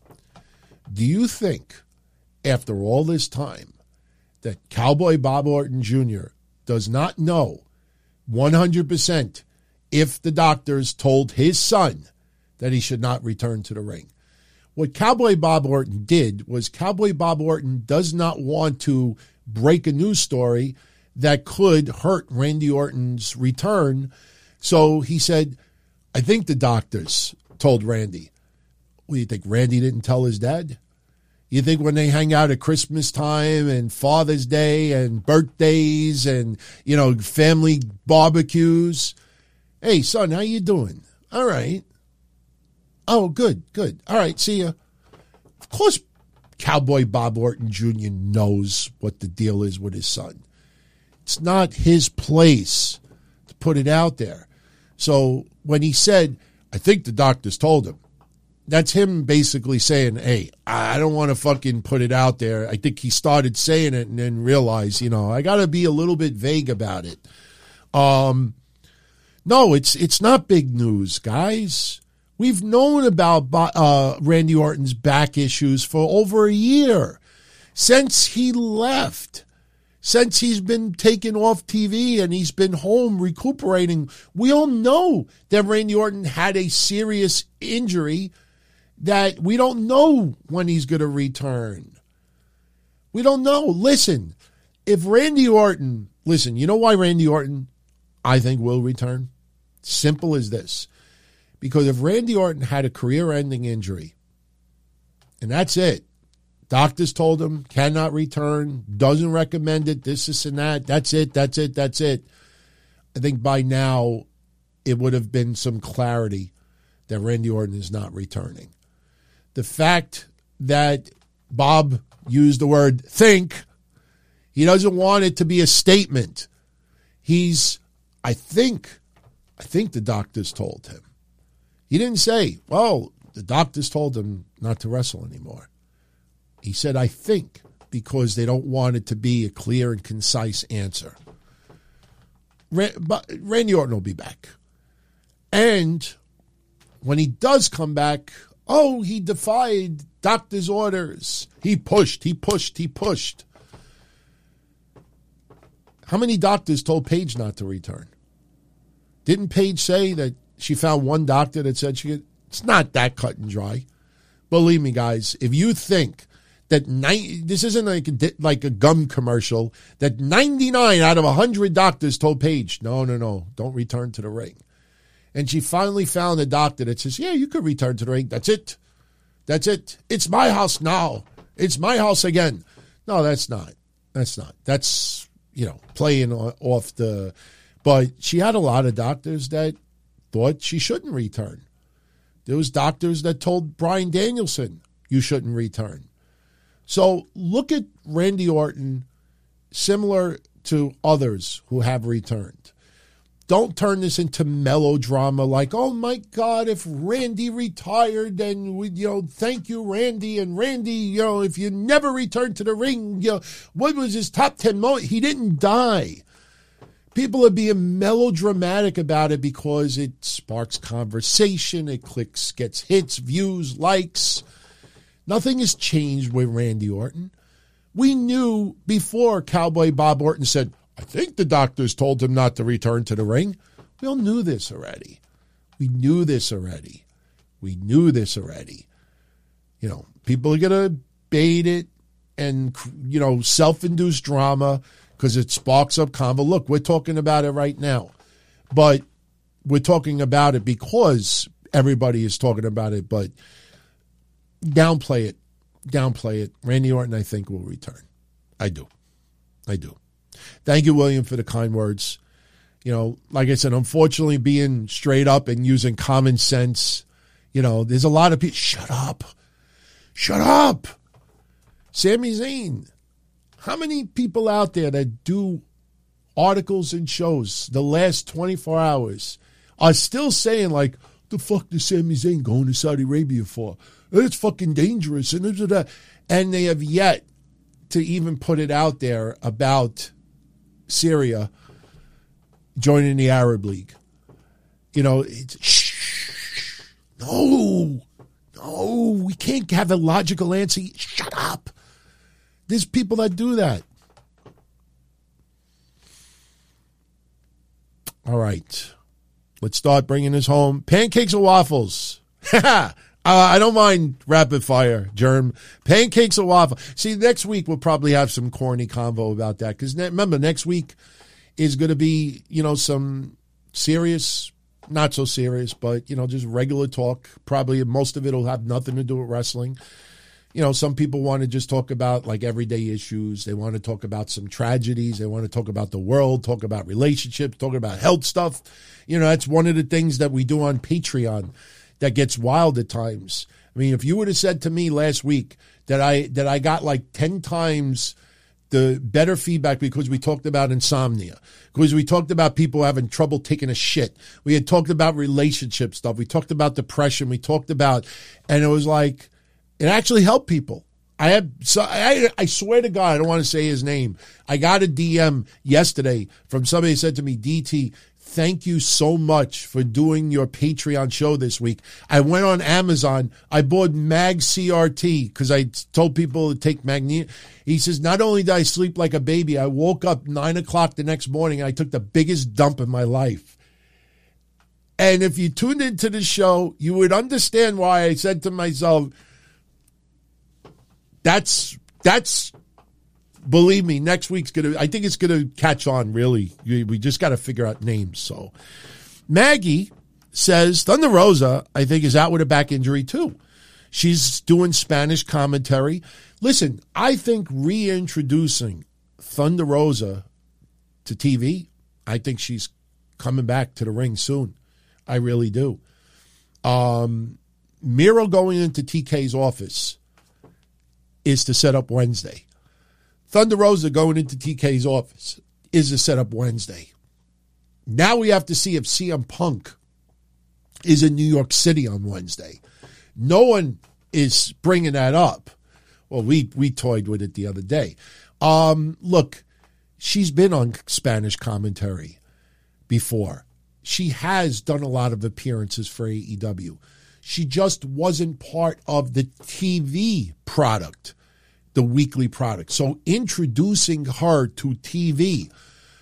Do you think, after all this time, that Cowboy Bob Orton Junior does not know one hundred percent if the doctors told his son that he should not return to the ring? What Cowboy Bob Orton did was Cowboy Bob Orton does not want to break a news story that could hurt Randy Orton's return. So he said, I think the doctors told Randy. What do you think, Randy didn't tell his dad? You think when they hang out at Christmas time and Father's Day and birthdays and, you know, family barbecues, hey, son, how you doing? All right. Oh, good, good. All right, see ya. Of course, Cowboy Bob Orton Junior knows what the deal is with his son. It's not his place to put it out there. So when he said, I think the doctors told him, that's him basically saying, hey, I don't want to fucking put it out there. I think he started saying it and then realized, you know, I got to be a little bit vague about it. Um, no, it's it's not big news, guys. We've known about uh, Randy Orton's back issues for over a year. Since he left, since he's been taken off T V and he's been home recuperating. We all know that Randy Orton had a serious injury that we don't know when he's going to return. We don't know. Listen, if Randy Orton, listen, you know why Randy Orton, I think, will return? Simple as this. Because if Randy Orton had a career-ending injury, and that's it, doctors told him, cannot return, doesn't recommend it, this, this, and that, that's it, that's it, that's it. I think by now it would have been some clarity that Randy Orton is not returning. The fact that Bob used the word think, he doesn't want it to be a statement. He's, I think, I think the doctors told him. He didn't say, well, the doctors told him not to wrestle anymore. He said, I think, because they don't want it to be a clear and concise answer. But Randy Orton will be back. And when he does come back, oh, he defied doctor's orders. He pushed, he pushed, he pushed. How many doctors told Paige not to return? Didn't Paige say that she found one doctor that said she could? It's not that cut and dry. Believe me, guys, if you think that ni- this isn't like a, like a gum commercial, that ninety-nine out of one hundred doctors told Paige, no, no, no, don't return to the ring. And she finally found a doctor that says, yeah, you could return to the ring. That's it. That's it. It's my house now. It's my house again. No, that's not. That's not. That's, you know, playing off the... But she had a lot of doctors that thought she shouldn't return. There was doctors that told Bryan Danielson, you shouldn't return. So look at Randy Orton similar to others who have returned. Don't turn this into melodrama like, oh, my God, if Randy retired, then, we, you know, thank you, Randy. And Randy, you know, if you never returned to the ring, you know, what was his top ten moment? He didn't die. People are being melodramatic about it because it sparks conversation. It clicks, gets hits, views, likes. Nothing has changed with Randy Orton. We knew before Cowboy Bob Orton said, I think the doctors told him not to return to the ring. We all knew this already. We knew this already. We knew this already. You know, people are going to bait it and, you know, self-induced drama because it sparks up convo. Look, we're talking about it right now. But we're talking about it because everybody is talking about it. But downplay it. Downplay it. Randy Orton, I think, will return. I do. I do. Thank you, William, for the kind words. You know, like I said, unfortunately, being straight up and using common sense, you know, there's a lot of people. Shut up. Shut up. Sami Zayn. How many people out there that do articles and shows the last twenty-four hours are still saying, like, the fuck is Sami Zayn going to Saudi Arabia for? It's fucking dangerous. And, and they have yet to even put it out there about Syria joining the Arab League. You know, it's, shh, no, no, we can't have a logical answer. Shut up. There's people that do that. All right. Let's start bringing this home. Pancakes or waffles? uh, I don't mind rapid fire, Germ. Pancakes or waffles? See, next week we'll probably have some corny convo about that. Because ne- remember, next week is going to be, you know, some serious, not so serious, but, you know, just regular talk. Probably most of it will have nothing to do with wrestling. You know, some people want to just talk about like everyday issues. They want to talk about some tragedies. They want to talk about the world, talk about relationships, talk about health stuff. You know, that's one of the things that we do on Patreon that gets wild at times. I mean, if you would have said to me last week that I that I got like ten times the better feedback because we talked about insomnia, because we talked about people having trouble taking a shit. We had talked about relationship stuff. We talked about depression. We talked about, and it was like, it actually helped people. I had, so I, I swear to God, I don't want to say his name. I got a D M yesterday from somebody who said to me, D T, thank you so much for doing your Patreon show this week. I went on Amazon. I bought Mag C R T because I told people to take magnesium. He says, not only did I sleep like a baby, I woke up nine o'clock the next morning and I took the biggest dump in my life. And if you tuned into the show, you would understand why I said to myself, that's, that's, believe me, next week's going to, I think it's going to catch on, really. We just got to figure out names. So Maggie says Thunder Rosa, I think, is out with a back injury too. She's doing Spanish commentary. Listen, I think reintroducing Thunder Rosa to T V, I think she's coming back to the ring soon. I really do. Um, Miro going into T K's office is to set up Wednesday. Thunder Rosa going into T K's office is to set up Wednesday. Now we have to see if C M Punk is in New York City on Wednesday. No one is bringing that up. Well, we, we toyed with it the other day. Um, look, she's been on Spanish commentary before. She has done a lot of appearances for A E W. She just wasn't part of the T V product, the weekly product. So introducing her to T V,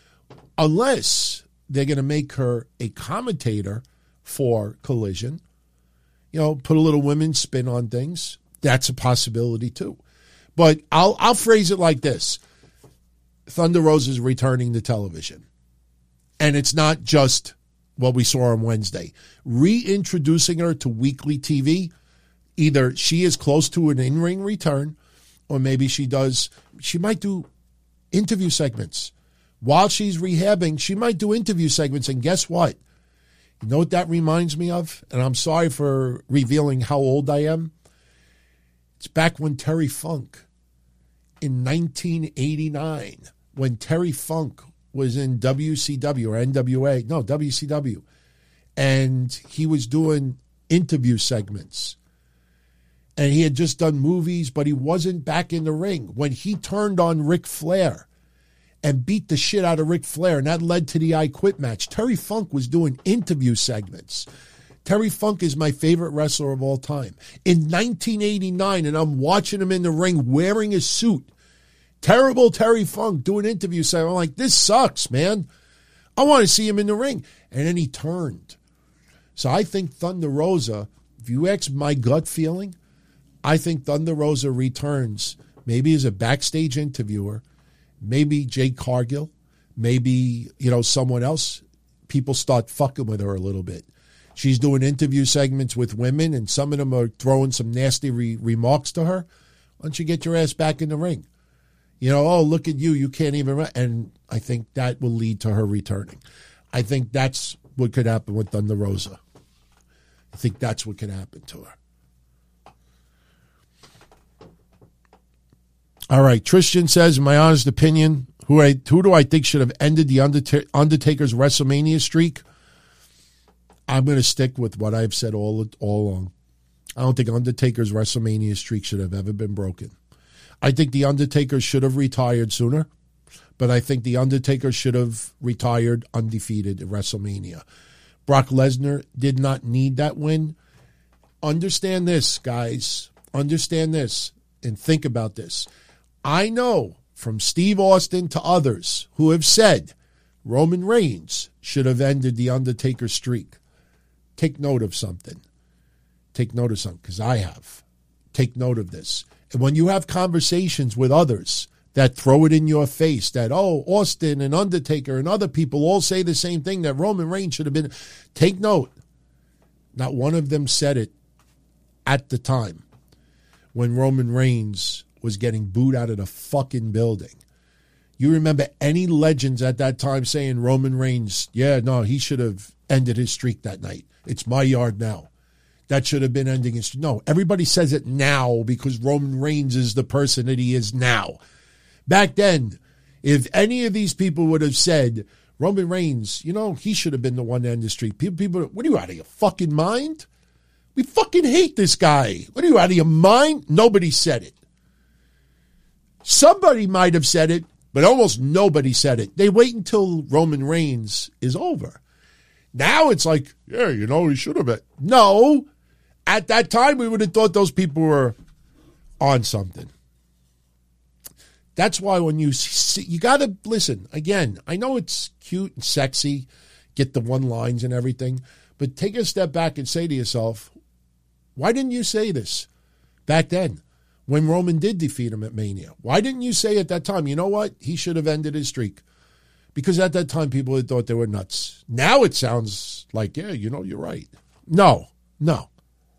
unless they're going to make her a commentator for Collision, you know, put a little women's spin on things, that's a possibility too. But I'll I'll phrase it like this. Thunder Rosa is returning to television. And it's not just what we saw on Wednesday. Reintroducing her to weekly T V, either she is close to an in-ring return, or maybe she does, she might do interview segments. While she's rehabbing, she might do interview segments. And guess what? You know what that reminds me of? And I'm sorry for revealing how old I am. It's back when Terry Funk, in nineteen eighty-nine, when Terry Funk was in W C W or N W A, no, W C W, and he was doing interview segments. And he had just done movies, but he wasn't back in the ring. When he turned on Ric Flair and beat the shit out of Ric Flair, and that led to the I Quit match, Terry Funk was doing interview segments. Terry Funk is my favorite wrestler of all time. In nineteen eighty-nine, and I'm watching him in the ring wearing a suit, terrible Terry Funk doing interview segments. I'm like, this sucks, man. I want to see him in the ring. And then he turned. So I think Thunder Rosa, if you ask my gut feeling, I think Thunder Rosa returns maybe as a backstage interviewer, maybe Jade Cargill, maybe, you know, someone else. People start fucking with her a little bit. She's doing interview segments with women, and some of them are throwing some nasty re- remarks to her. Why don't you get your ass back in the ring? You know, oh, look at you, you can't even run. And I think that will lead to her returning. I think that's what could happen with Thunder Rosa. I think that's what could happen to her. All right, Tristan says, in my honest opinion, who I who do I think should have ended the Undert- Undertaker's WrestleMania streak? I'm going to stick with what I've said all all along. I don't think Undertaker's WrestleMania streak should have ever been broken. I think The Undertaker should have retired sooner, but I think The Undertaker should have retired undefeated at WrestleMania. Brock Lesnar did not need that win. Understand this, guys. Understand this and think about this. I know from Steve Austin to others who have said Roman Reigns should have ended The Undertaker streak. Take note of something. Take note of something, because I have. Take note of this. And when you have conversations with others that throw it in your face that, oh, Austin and Undertaker and other people all say the same thing, that Roman Reigns should have been, take note. Not one of them said it at the time when Roman Reigns was getting booed out of the fucking building. You remember any legends at that time saying Roman Reigns, yeah, no, he should have ended his streak that night. It's my yard now. That should have been ending his... No, everybody says it now because Roman Reigns is the person that he is now. Back then, if any of these people would have said, Roman Reigns, you know, he should have been the one to end the streak. People, people, what are you, out of your fucking mind? We fucking hate this guy. What are you, out of your mind? Nobody said it. Somebody might have said it, but almost nobody said it. They wait until Roman Reigns is over. Now it's like, yeah, you know, he should have been. No, at that time we would have thought those people were on something. That's why when you see, you got to listen. Again, I know it's cute and sexy, get the one lines and everything, but take a step back and say to yourself, why didn't you say this back then when Roman did defeat him at Mania? Why didn't you say at that time, you know what, he should have ended his streak? Because at that time people had thought they were nuts. Now it sounds like, yeah, you know, you're right. No, no.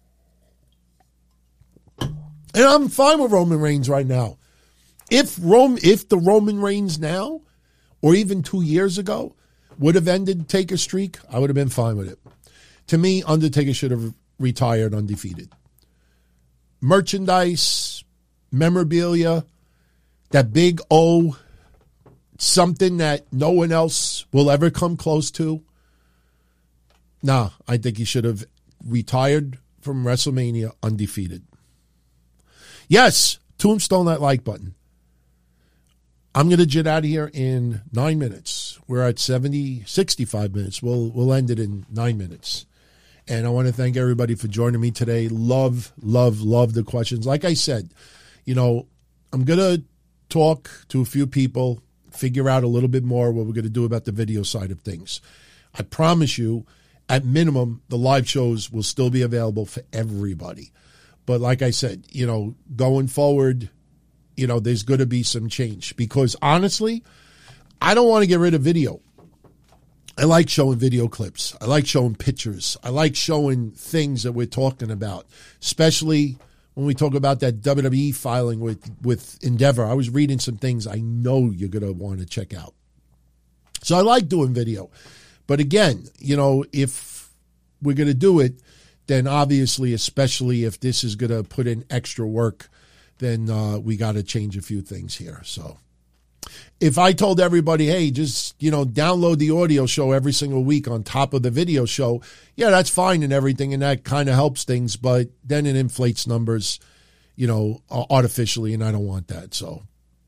And I'm fine with Roman Reigns right now. If Rome, if the Roman Reigns now, or even two years ago, would have ended Taker's streak, I would have been fine with it. To me, Undertaker should have retired undefeated. Merchandise, memorabilia, that big O, something that no one else will ever come close to. Nah, I think he should have retired from WrestleMania undefeated. Yes, tombstone that like button. I'm going to jet out of here in nine minutes. We're at seventy, sixty-five minutes. We'll we'll end it in nine minutes. And I want to thank everybody for joining me today. Love, love, love the questions. Like I said, you know, I'm going to talk to a few people, figure out a little bit more what we're going to do about the video side of things. I promise you, at minimum, the live shows will still be available for everybody. But like I said, you know, going forward, you know, there's going to be some change because honestly, I don't want to get rid of video. I like showing video clips. I like showing pictures. I like showing things that we're talking about, especially when we talk about that W W E filing with, with Endeavor. I was reading some things I know you're going to want to check out. So I like doing video. But again, you know, if we're going to do it, then obviously, especially if this is going to put in extra work, then uh, we got to change a few things here. So if I told everybody, hey, just, you know, download the audio show every single week on top of the video show, yeah, that's fine and everything, and that kind of helps things, but then it inflates numbers, you know, artificially, and I don't want that. So,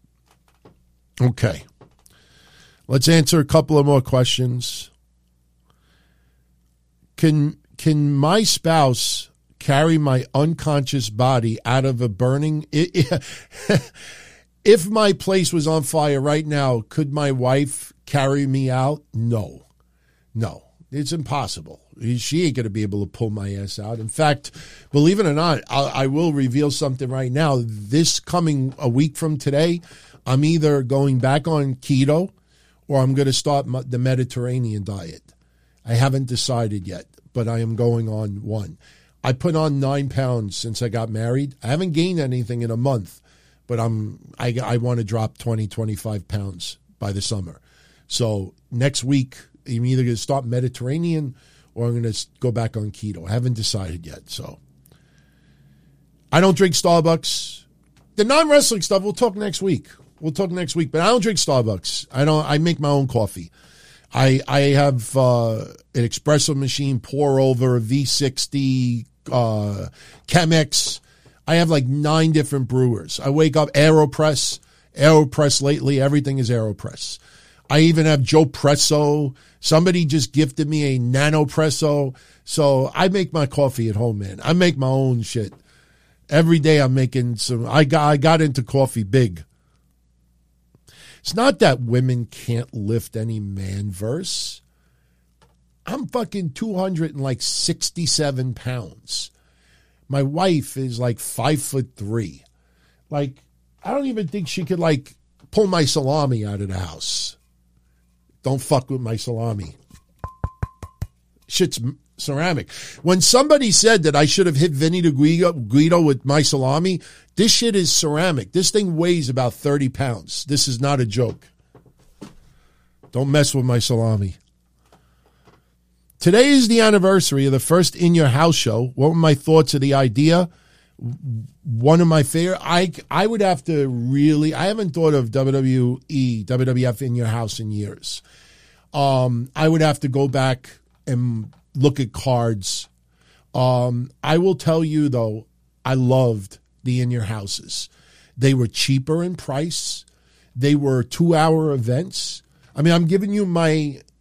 okay. Let's answer a couple of more questions. Can can my spouse carry my unconscious body out of a burning... If my place was on fire right now, could my wife carry me out? No. No. It's impossible. She ain't going to be able to pull my ass out. In fact, believe it or not, I, I will reveal something right now. This coming a week from today, I'm either going back on keto or I'm going to start the Mediterranean diet. I haven't decided yet, but I am going on one. I put on nine pounds since I got married. I haven't gained anything in a month. But I'm, I, I want to drop twenty, twenty-five pounds by the summer. So next week, I'm either going to start Mediterranean or I'm going to go back on keto. I haven't decided yet. So I don't drink Starbucks. The non-wrestling stuff, we'll talk next week. We'll talk next week. But I don't drink Starbucks. I don't. I make my own coffee. I I have uh, an espresso machine, pour over, a V sixty, uh, Chemex. I have like nine different brewers. I wake up, AeroPress. AeroPress lately, everything is AeroPress. I even have Joe Presso. Somebody just gifted me a NanoPresso. So I make my coffee at home, man. I make my own shit. Every day I'm making some, I got, I got into coffee big. It's not that women can't lift any man verse. I'm fucking two hundred sixty-seven pounds. My wife is like five foot three. Like, I don't even think she could like pull my salami out of the house. Don't fuck with my salami. Shit's ceramic. When somebody said that I should have hit Vinny the Guido, Guido with my salami, this shit is ceramic. This thing weighs about thirty pounds. This is not a joke. Don't mess with my salami. Today is the anniversary of the first In Your House show. What were my thoughts of the idea? One of my favorite. I, I would have to really, I haven't thought of W W E, W W F In Your House in years. Um, I would have to go back and look at cards. Um, I will tell you, though, I loved the In Your Houses. They were cheaper in price. They were two-hour events. I mean, I'm giving you my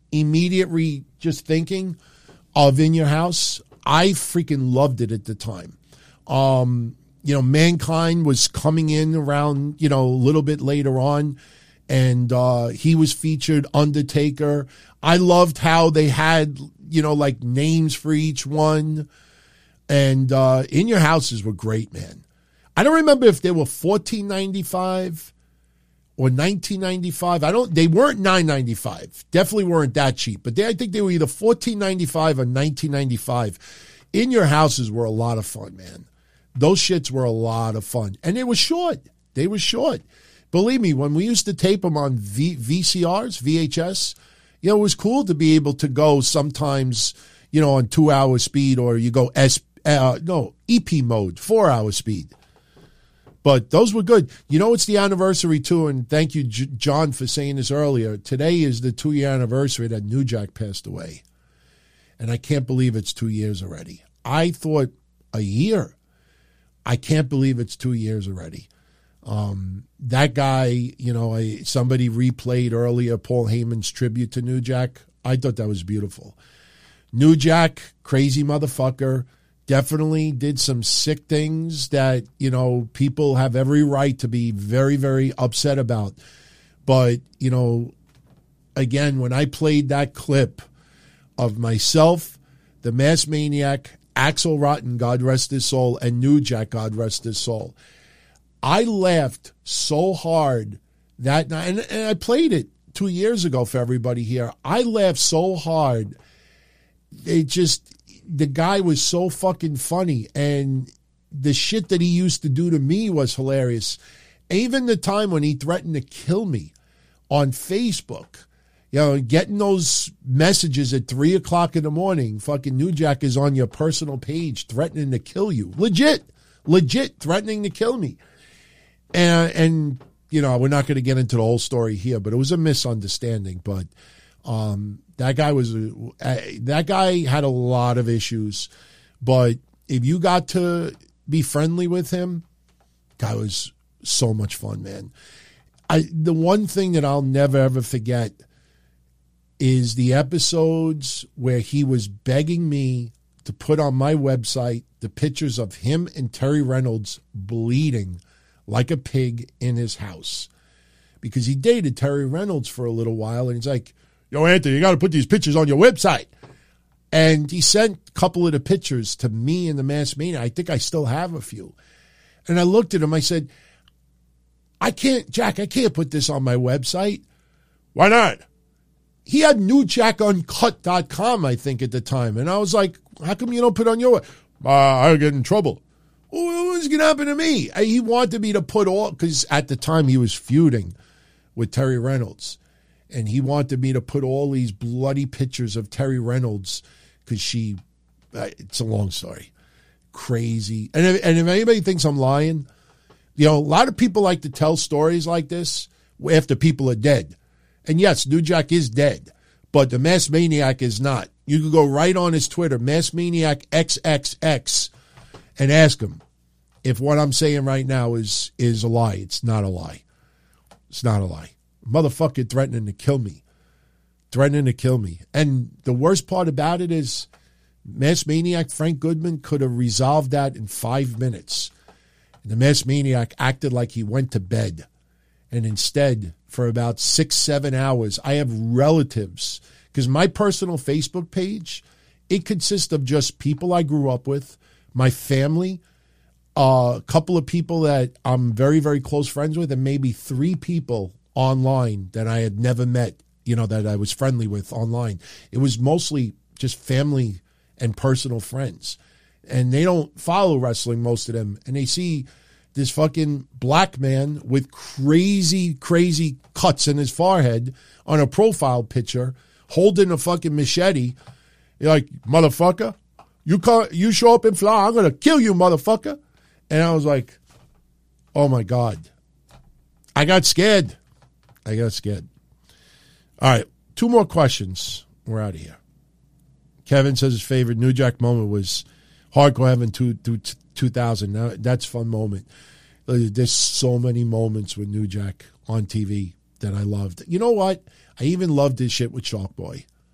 immediate re, just thinking of In Your House. I freaking loved it at the time. Um, you know, Mankind was coming in around, you know, a little bit later on, and uh, he was featured, Undertaker. I loved how they had, you know, like names for each one. And uh, In Your Houses were great, man. I don't remember if they were fourteen ninety-five or nineteen ninety-five. I don't. They weren't nine ninety-five. Definitely weren't that cheap. But they, I think they were either fourteen ninety-five or nineteen ninety-five. In Your Houses were a lot of fun, man. Those shits were a lot of fun, and they were short. They were short. Believe me, when we used to tape them on v- VCRs, V H S, you know, it was cool to be able to go sometimes, you know, on two hour speed, or you go S. Uh, no, E P mode, four hour speed. But those were good. You know, it's the anniversary too, and thank you, J- John, for saying this earlier. Today is the two year anniversary that New Jack passed away. And I can't believe it's two years already. I thought a year. I can't believe it's two years already. Um, that guy, you know, I, somebody replayed earlier Paul Heyman's tribute to New Jack. I thought that was beautiful. New Jack, crazy motherfucker. Definitely did some sick things that, you know, people have every right to be very, very upset about. But, you know, again, when I played that clip of myself, the Mass Maniac, Axel Rotten, God rest his soul, and New Jack, God rest his soul, I laughed so hard that night. And, and I played it two years ago for everybody here. I laughed so hard. It just... The guy was so fucking funny, and the shit that he used to do to me was hilarious. Even the time when he threatened to kill me on Facebook, you know, getting those messages at three o'clock in the morning, fucking New Jack is on your personal page threatening to kill you. Legit, legit threatening to kill me. And, and you know, we're not going to get into the whole story here, but it was a misunderstanding. But um, that guy was, uh, that guy had a lot of issues. But if you got to be friendly with him, guy was so much fun, man. I the one thing that I'll never, ever forget is the episodes where he was begging me to put on my website the pictures of him and Terry Reynolds bleeding like a pig in his house. Because he dated Terry Reynolds for a little while, and he's like, yo, Anthony, you got to put these pictures on your website. And he sent a couple of the pictures to me and the Mass Mania. I think I still have a few. And I looked at him, I said, I can't, Jack, I can't put this on my website. Why not? He had new jack uncut dot com, I think, at the time. And I was like, how come you don't put it on your website? Uh, I'll get in trouble. Well, what's going to happen to me? He wanted me to put all, because at the time he was feuding with Terry Reynolds. And he wanted me to put all these bloody pictures of Terry Reynolds because she, uh, it's a long story. Crazy. And if, and if anybody thinks I'm lying, you know, a lot of people like to tell stories like this after people are dead. And yes, New Jack is dead, but the Mass Maniac is not. You can go right on his Twitter, Mass Maniac triple X, and ask him if what I'm saying right now is, is a lie. It's not a lie. It's not a lie. Motherfucker threatening to kill me. Threatening to kill me. And the worst part about it is Mass Maniac Frank Goodman could have resolved that in five minutes. And the Mass Maniac acted like he went to bed. And instead, for about six, seven hours, I have relatives. Because my personal Facebook page, it consists of just people I grew up with, my family, uh, a couple of people that I'm very, very close friends with, and maybe three people online that I had never met, you know, that I was friendly with online. It was mostly just family and personal friends. And they don't follow wrestling, most of them. And they see this fucking black man with crazy, crazy cuts in his forehead on a profile picture holding a fucking machete. You're like, motherfucker, you call, you show up in Florida, I'm going to kill you, motherfucker. And I was like, oh, my God. I got scared. I got scared. All right, two more questions. We're out of here. Kevin says his favorite New Jack moment was Hardcore Heaven two, two, two thousand. Now, that's a fun moment. There's so many moments with New Jack on T V that I loved. You know what? I even loved his shit with Shark Boy.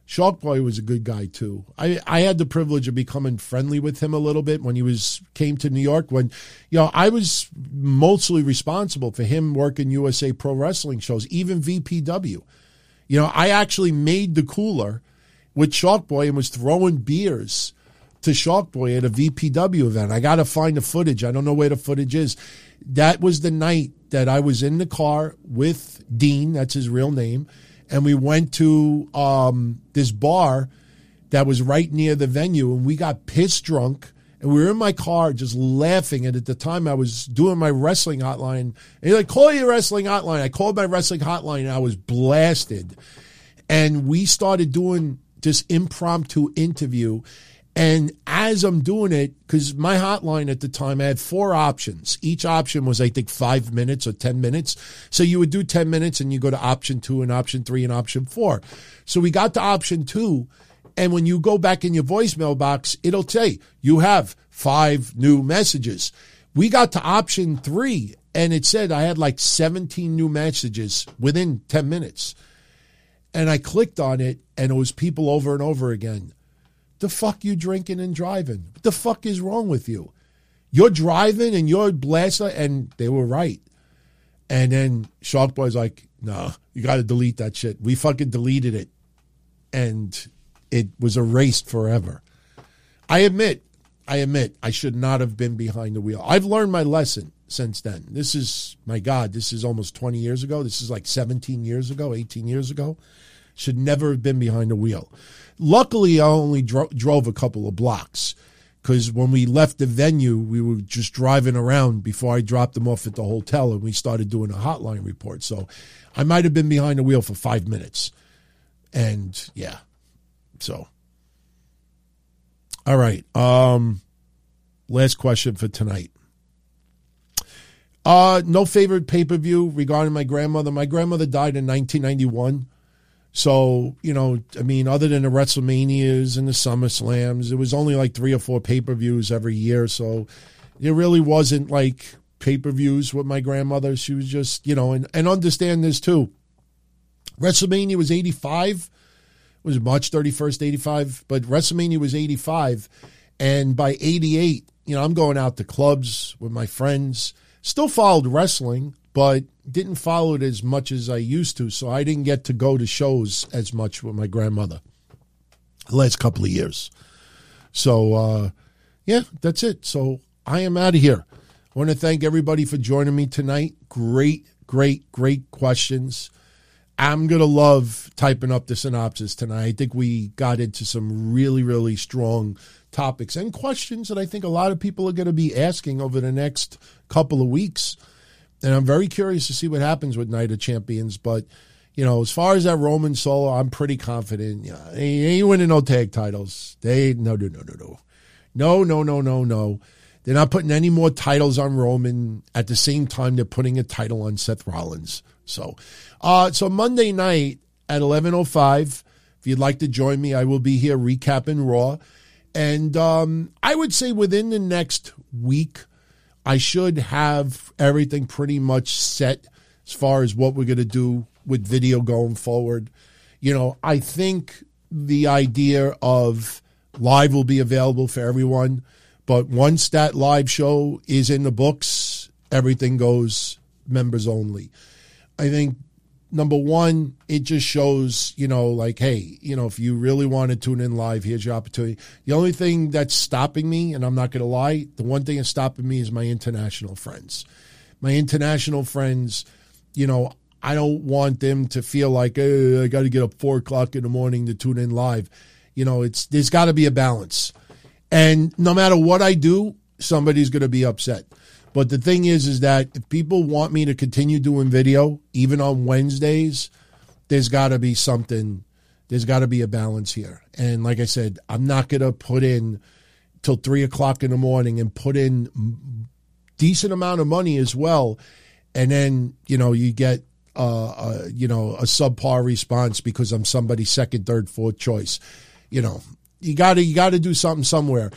Shark Boy was a good guy too. I, I had the privilege of becoming friendly with him a little bit when he was came to New York. When, you know, I was mostly responsible for him working U S A Pro Wrestling shows, even V P W. You know, I actually made the cooler with Shark Boy and was throwing beers to Shark Boy at a V P W event. I got to find the footage. I don't know where the footage is. That was the night that I was in the car with Dean. That's his real name. And we went to um, this bar that was right near the venue, and we got pissed drunk, and we were in my car just laughing. And at the time, I was doing my wrestling hotline. And he's like, call your wrestling hotline. I called my wrestling hotline, and I was blasted. And we started doing this impromptu interview. And as I'm doing it, because my hotline at the time, I had four options. Each option was, I think, five minutes or ten minutes. So you would do ten minutes and you go to option two and option three and option four. So we got to option two. And when you go back in your voicemail box, it'll say you have five new messages. We got to option three and it said I had like seventeen new messages within ten minutes. And I clicked on it and it was people over and over again. The fuck you drinking and driving? What the fuck is wrong with you? You're driving and you're blasting, and they were right. And then Shark Boy's like, no, you got to delete that shit. We fucking deleted it. And it was erased forever. I admit, I admit, I should not have been behind the wheel. I've learned my lesson since then. This is, my God, this is almost twenty years ago. This is like seventeen years ago, eighteen years ago. Should never have been behind the wheel. Luckily, I only dro- drove a couple of blocks because when we left the venue, we were just driving around before I dropped them off at the hotel and we started doing a hotline report. So I might have been behind the wheel for five minutes. And yeah, so. All right. Um, last question for tonight. Uh, no favorite pay-per-view regarding my grandmother. My grandmother died in nineteen ninety-one. So, you know, I mean, other than the WrestleManias and the SummerSlams, it was only like three or four pay-per-views every year. So it really wasn't like pay-per-views with my grandmother. She was just, you know, and, and understand this too. WrestleMania was eighty-five. It was March thirty-first, eighty-five. But WrestleMania was eighty-five. And by eighty-eight, you know, I'm going out to clubs with my friends. Still followed wrestling, but didn't follow it as much as I used to, so I didn't get to go to shows as much with my grandmother the last couple of years. So, uh, yeah, that's it. So I am out of here. I want to thank everybody for joining me tonight. Great, great, great questions. I'm going to love typing up the synopsis tonight. I think we got into some really, really strong topics and questions that I think a lot of people are going to be asking over the next couple of weeks. And I'm very curious to see what happens with Night of Champions. But, you know, as far as that Roman Solo, I'm pretty confident. Yeah, he ain't winning no tag titles. They, no, no, no, no, no. No, no, no, no, no. They're not putting any more titles on Roman at the same time they're putting a title on Seth Rollins. So, uh, so Monday night at eleven oh five, if you'd like to join me, I will be here recapping Raw. And um, I would say within the next week, I should have everything pretty much set as far as what we're going to do with video going forward. You know, I think the idea of live will be available for everyone, but once that live show is in the books, everything goes members only. I think, number one, it just shows, you know, like, hey, you know, if you really want to tune in live, here's your opportunity. The only thing that's stopping me, and I'm not going to lie, the one thing that's stopping me is my international friends. My international friends, you know, I don't want them to feel like, hey, I got to get up four o'clock in the morning to tune in live. You know, it's there's got to be a balance. And no matter what I do, somebody's going to be upset. But the thing is, is that if people want me to continue doing video, even on Wednesdays, there's got to be something, there's got to be a balance here. And like I said, I'm not going to put in till three o'clock in the morning and put in decent amount of money as well. And then, you know, you get, uh, a, you know, a subpar response because I'm somebody's second, third, fourth choice. You know, you got to, you got to do something somewhere.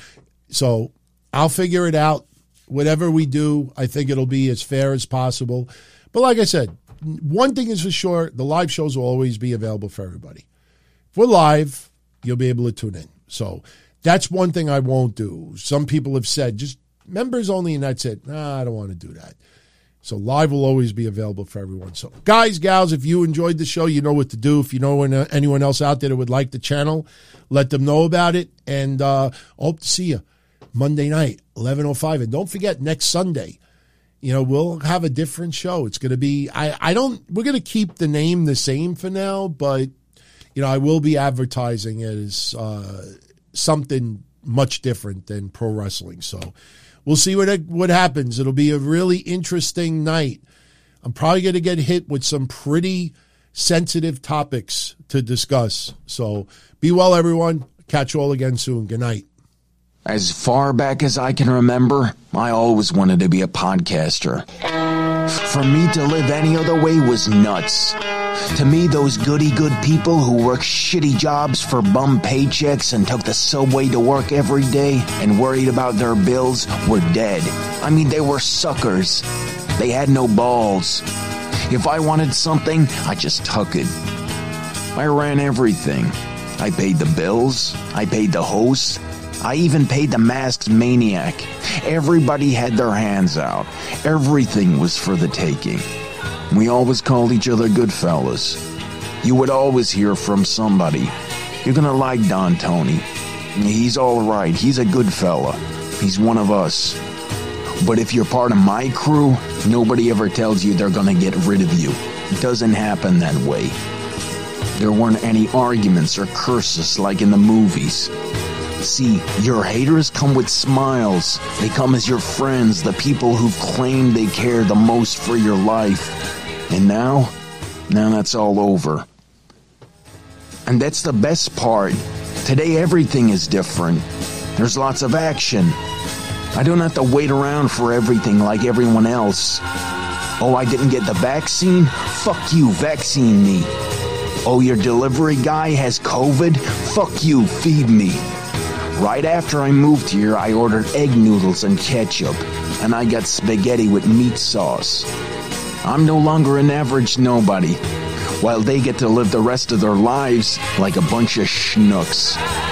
So I'll figure it out. Whatever we do, I think it'll be as fair as possible. But like I said, one thing is for sure, the live shows will always be available for everybody. If we're live, you'll be able to tune in. So that's one thing I won't do. Some people have said, just members only, and that's it. Nah, I don't want to do that. So live will always be available for everyone. So guys, gals, if you enjoyed the show, you know what to do. If you know anyone else out there that would like the channel, let them know about it. And uh, hope to see you Monday night, eleven oh five. And don't forget, next Sunday, you know, we'll have a different show. It's going to be, I, I don't, we're going to keep the name the same for now, but, you know, I will be advertising it as uh, something much different than pro wrestling. So we'll see what what happens. It'll be a really interesting night. I'm probably going to get hit with some pretty sensitive topics to discuss. So be well, everyone. Catch you all again soon. Good night. As far back as I can remember, I always wanted to be a podcaster. For me to live any other way was nuts. To me, those goody-good people who worked shitty jobs for bum paychecks and took the subway to work every day and worried about their bills were dead. I mean, they were suckers. They had no balls. If I wanted something, I just took it. I ran everything. I paid the bills. I paid the host. I even paid the masked maniac. Everybody had their hands out. Everything was for the taking. We always called each other good fellas. You would always hear from somebody. You're gonna like Don Tony. He's all right. He's a good fella. He's one of us. But if you're part of my crew, nobody ever tells you they're gonna get rid of you. It doesn't happen that way. There weren't any arguments or curses like in the movies. See, your haters come with smiles. They come as your friends, the people who claim they care the most for your life. And now, now that's all over. And that's the best part. Today everything is different. There's lots of action. I don't have to wait around for everything like everyone else. Oh, I didn't get the vaccine? Fuck you, vaccine me. Oh, your delivery guy has COVID? Fuck you, feed me. Right after I moved here, I ordered egg noodles and ketchup, and I got spaghetti with meat sauce. I'm no longer an average nobody, while they get to live the rest of their lives like a bunch of schnooks.